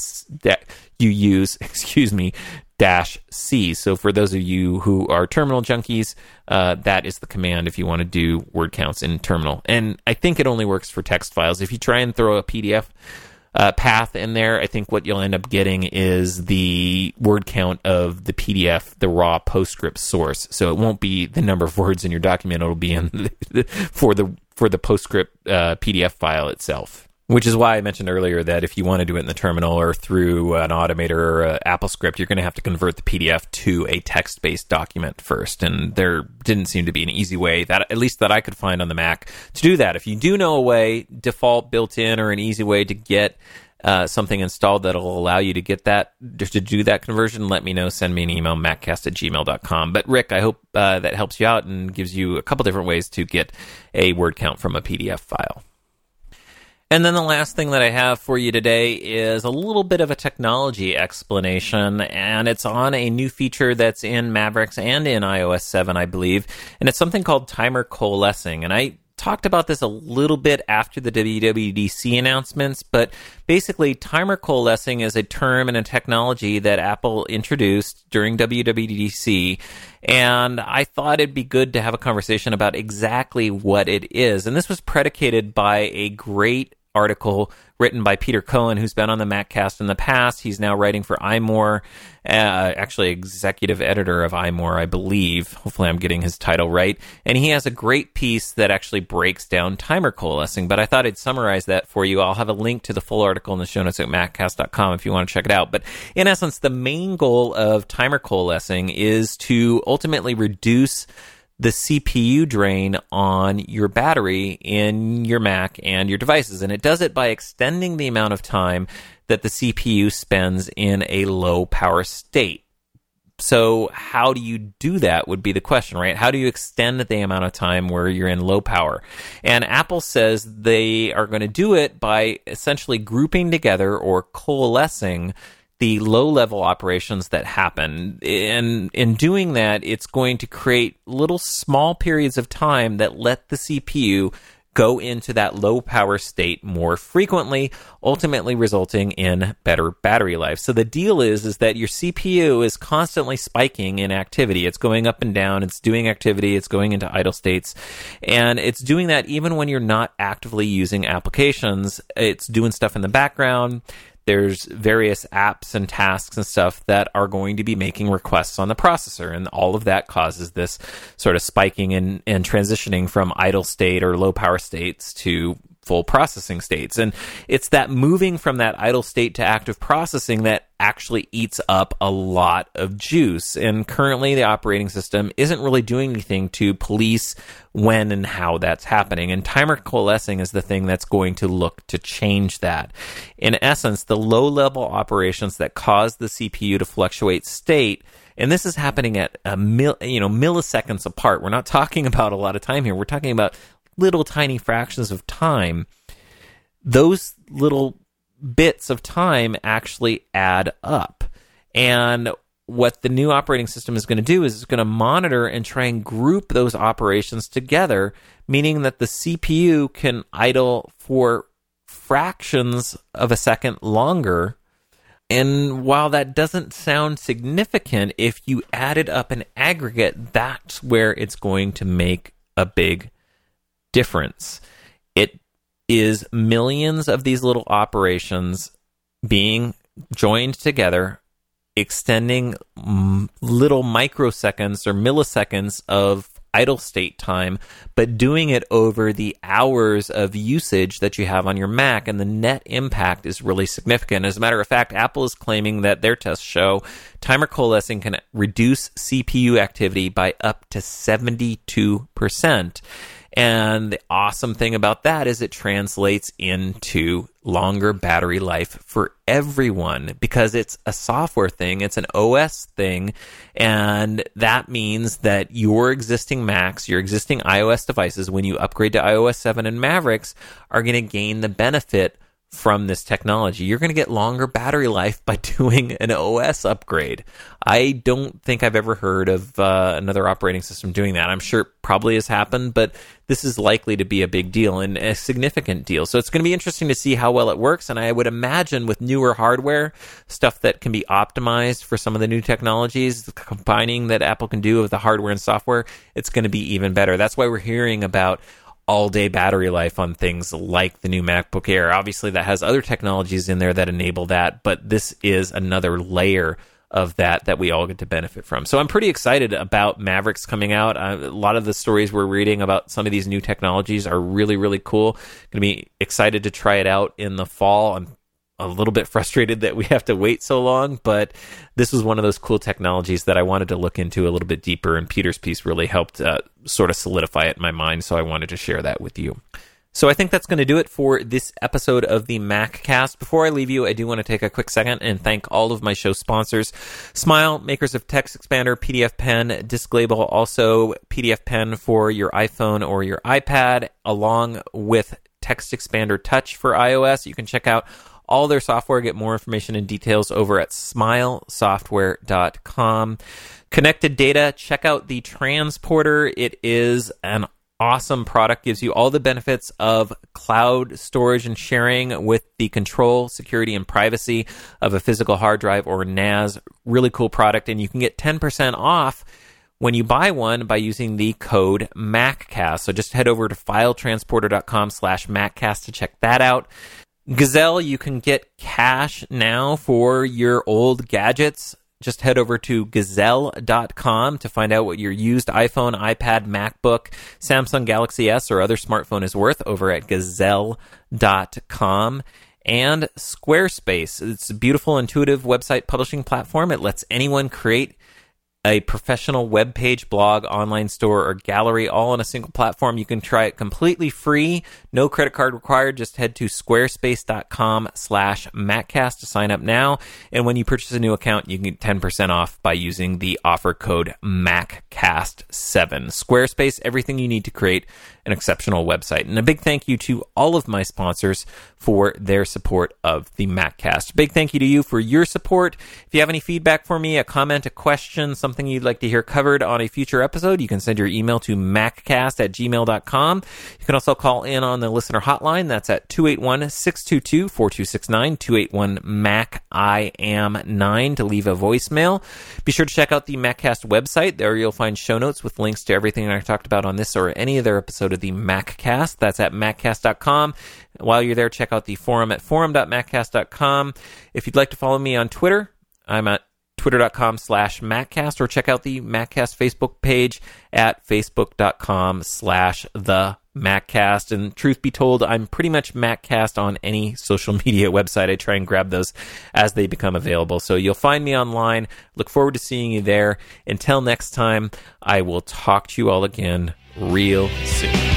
-C. So for those of you who are terminal junkies, that is the command if you want to do word counts in terminal. And I think it only works for text files. If you try and throw a PDF path in there, I think what you'll end up getting is the word count of the PDF, the raw PostScript source. So it won't be the number of words in your document; it'll be in for the PostScript PDF file itself. Which is why I mentioned earlier that if you want to do it in the terminal or through an Automator or AppleScript, you're going to have to convert the PDF to a text-based document first. And there didn't seem to be an easy way, that at least that I could find on the Mac, to do that. If you do know a way, default, built-in, or an easy way to get something installed that'll allow you to get that, to do that conversion, let me know. Send me an email, maccast@gmail.com. But Rick, I hope that helps you out and gives you a couple different ways to get a word count from a PDF file. And then the last thing that I have for you today is a little bit of a technology explanation, and it's on a new feature that's in Mavericks and in iOS 7, I believe, and it's something called timer coalescing. And I talked about this a little bit after the WWDC announcements, but basically timer coalescing is a term and a technology that Apple introduced during WWDC, and I thought it'd be good to have a conversation about exactly what it is. And this was predicated by a great article written by Peter Cohen, who's been on the MacCast in the past. He's now writing for iMore, actually executive editor of iMore, I believe. Hopefully I'm getting his title right. And he has a great piece that actually breaks down timer coalescing, but I thought I'd summarize that for you. I'll have a link to the full article in the show notes at maccast.com if you want to check it out. But in essence, the main goal of timer coalescing is to ultimately reduce the CPU drain on your battery in your Mac and your devices. And it does it by extending the amount of time that the CPU spends in a low power state. So how do you do that would be the question, right? How do you extend the amount of time where you're in low power? And Apple says they are going to do it by essentially grouping together or coalescing the low-level operations that happen. And in doing that, it's going to create little small periods of time that let the CPU go into that low power state more frequently, ultimately resulting in better battery life. So the deal is that your CPU is constantly spiking in activity. It's going up and down. It's doing activity. It's going into idle states. And it's doing that even when you're not actively using applications. It's doing stuff in the background. There's various apps and tasks and stuff that are going to be making requests on the processor, and all of that causes this sort of spiking and transitioning from idle state or low power states to full processing states. And it's that moving from that idle state to active processing that actually eats up a lot of juice. And currently the operating system isn't really doing anything to police when and how that's happening. And timer coalescing is the thing that's going to look to change that. In essence, the low-level operations that cause the CPU to fluctuate state, and this is happening at milliseconds apart. We're not talking about a lot of time here. We're talking about little tiny fractions of time. Those little bits of time actually add up. And what the new operating system is going to do is it's going to monitor and try and group those operations together, meaning that the CPU can idle for fractions of a second longer. And while that doesn't sound significant, if you add it up in aggregate, that's where it's going to make a big difference. It is millions of these little operations being joined together, extending little microseconds or milliseconds of idle state time, but doing it over the hours of usage that you have on your Mac, and the net impact is really significant. As a matter of fact, Apple is claiming that their tests show timer coalescing can reduce CPU activity by up to 72%. And the awesome thing about that is it translates into longer battery life for everyone because it's a software thing, it's an OS thing, and that means that your existing Macs, your existing iOS devices, when you upgrade to iOS 7 and Mavericks, are going to gain the benefit from this technology. You're going to get longer battery life by doing an OS upgrade. I don't think I've ever heard of another operating system doing that. I'm sure it probably has happened, but this is likely to be a big deal and a significant deal. So it's going to be interesting to see how well it works. And I would imagine with newer hardware, stuff that can be optimized for some of the new technologies, the combining that Apple can do of the hardware and software, it's going to be even better. That's why we're hearing about all-day battery life on things like the new MacBook Air. Obviously, that has other technologies in there that enable that, but this is another layer of that we all get to benefit from. So I'm pretty excited about Mavericks coming out. A lot of the stories we're reading about some of these new technologies are really, really cool. Going to be excited to try it out in the fall. I'm a little bit frustrated that we have to wait so long, but this was one of those cool technologies that I wanted to look into a little bit deeper, and Peter's piece really helped sort of solidify it in my mind, so I wanted to share that with you. So I think that's going to do it for this episode of the MacCast. Before I leave you, I do want to take a quick second and thank all of my show sponsors. Smile, makers of Text Expander, PDF Pen, Disc Label, also PDF Pen for your iPhone or your iPad, along with Text Expander Touch for iOS. You can check out all their software, get more information and details over at smilesoftware.com. Connected Data, check out the Transporter. It is an awesome product, gives you all the benefits of cloud storage and sharing with the control, security, and privacy of a physical hard drive or NAS. Really cool product, and you can get 10% off when you buy one by using the code MacCast. So just head over to filetransporter.com/MacCast to check that out. Gazelle, you can get cash now for your old gadgets. Just head over to Gazelle.com to find out what your used iPhone, iPad, MacBook, Samsung Galaxy S, or other smartphone is worth over at Gazelle.com. And Squarespace. It's a beautiful, intuitive website publishing platform. It lets anyone create a professional web page, blog, online store, or gallery all on a single platform. You can try it completely free. No credit card required. Just head to squarespace.com/MacCast to sign up now. And when you purchase a new account, you can get 10% off by using the offer code MacCast7. Squarespace, everything you need to create an exceptional website. And a big thank you to all of my sponsors for their support of the MacCast. Big thank you to you for your support. If you have any feedback for me, a comment, a question, something you'd like to hear covered on a future episode, you can send your email to maccast@gmail.com. You can also call in on the listener hotline. That's at 281-622-4269, 281-MAC-I-AM-9 to leave a voicemail. Be sure to check out the MacCast website. There you'll find show notes with links to everything I talked about on this or any other episode of the MacCast. That's at maccast.com. While you're there, check out the forum at forum.maccast.com. If you'd like to follow me on Twitter, I'm at twitter.com/MacCast, or check out the MacCast Facebook page at facebook.com/the-MacCast. And truth be told, I'm pretty much MacCast on any social media website. I try and grab those as they become available. So you'll find me online. Look forward to seeing you there. Until next time, I will talk to you all again real soon.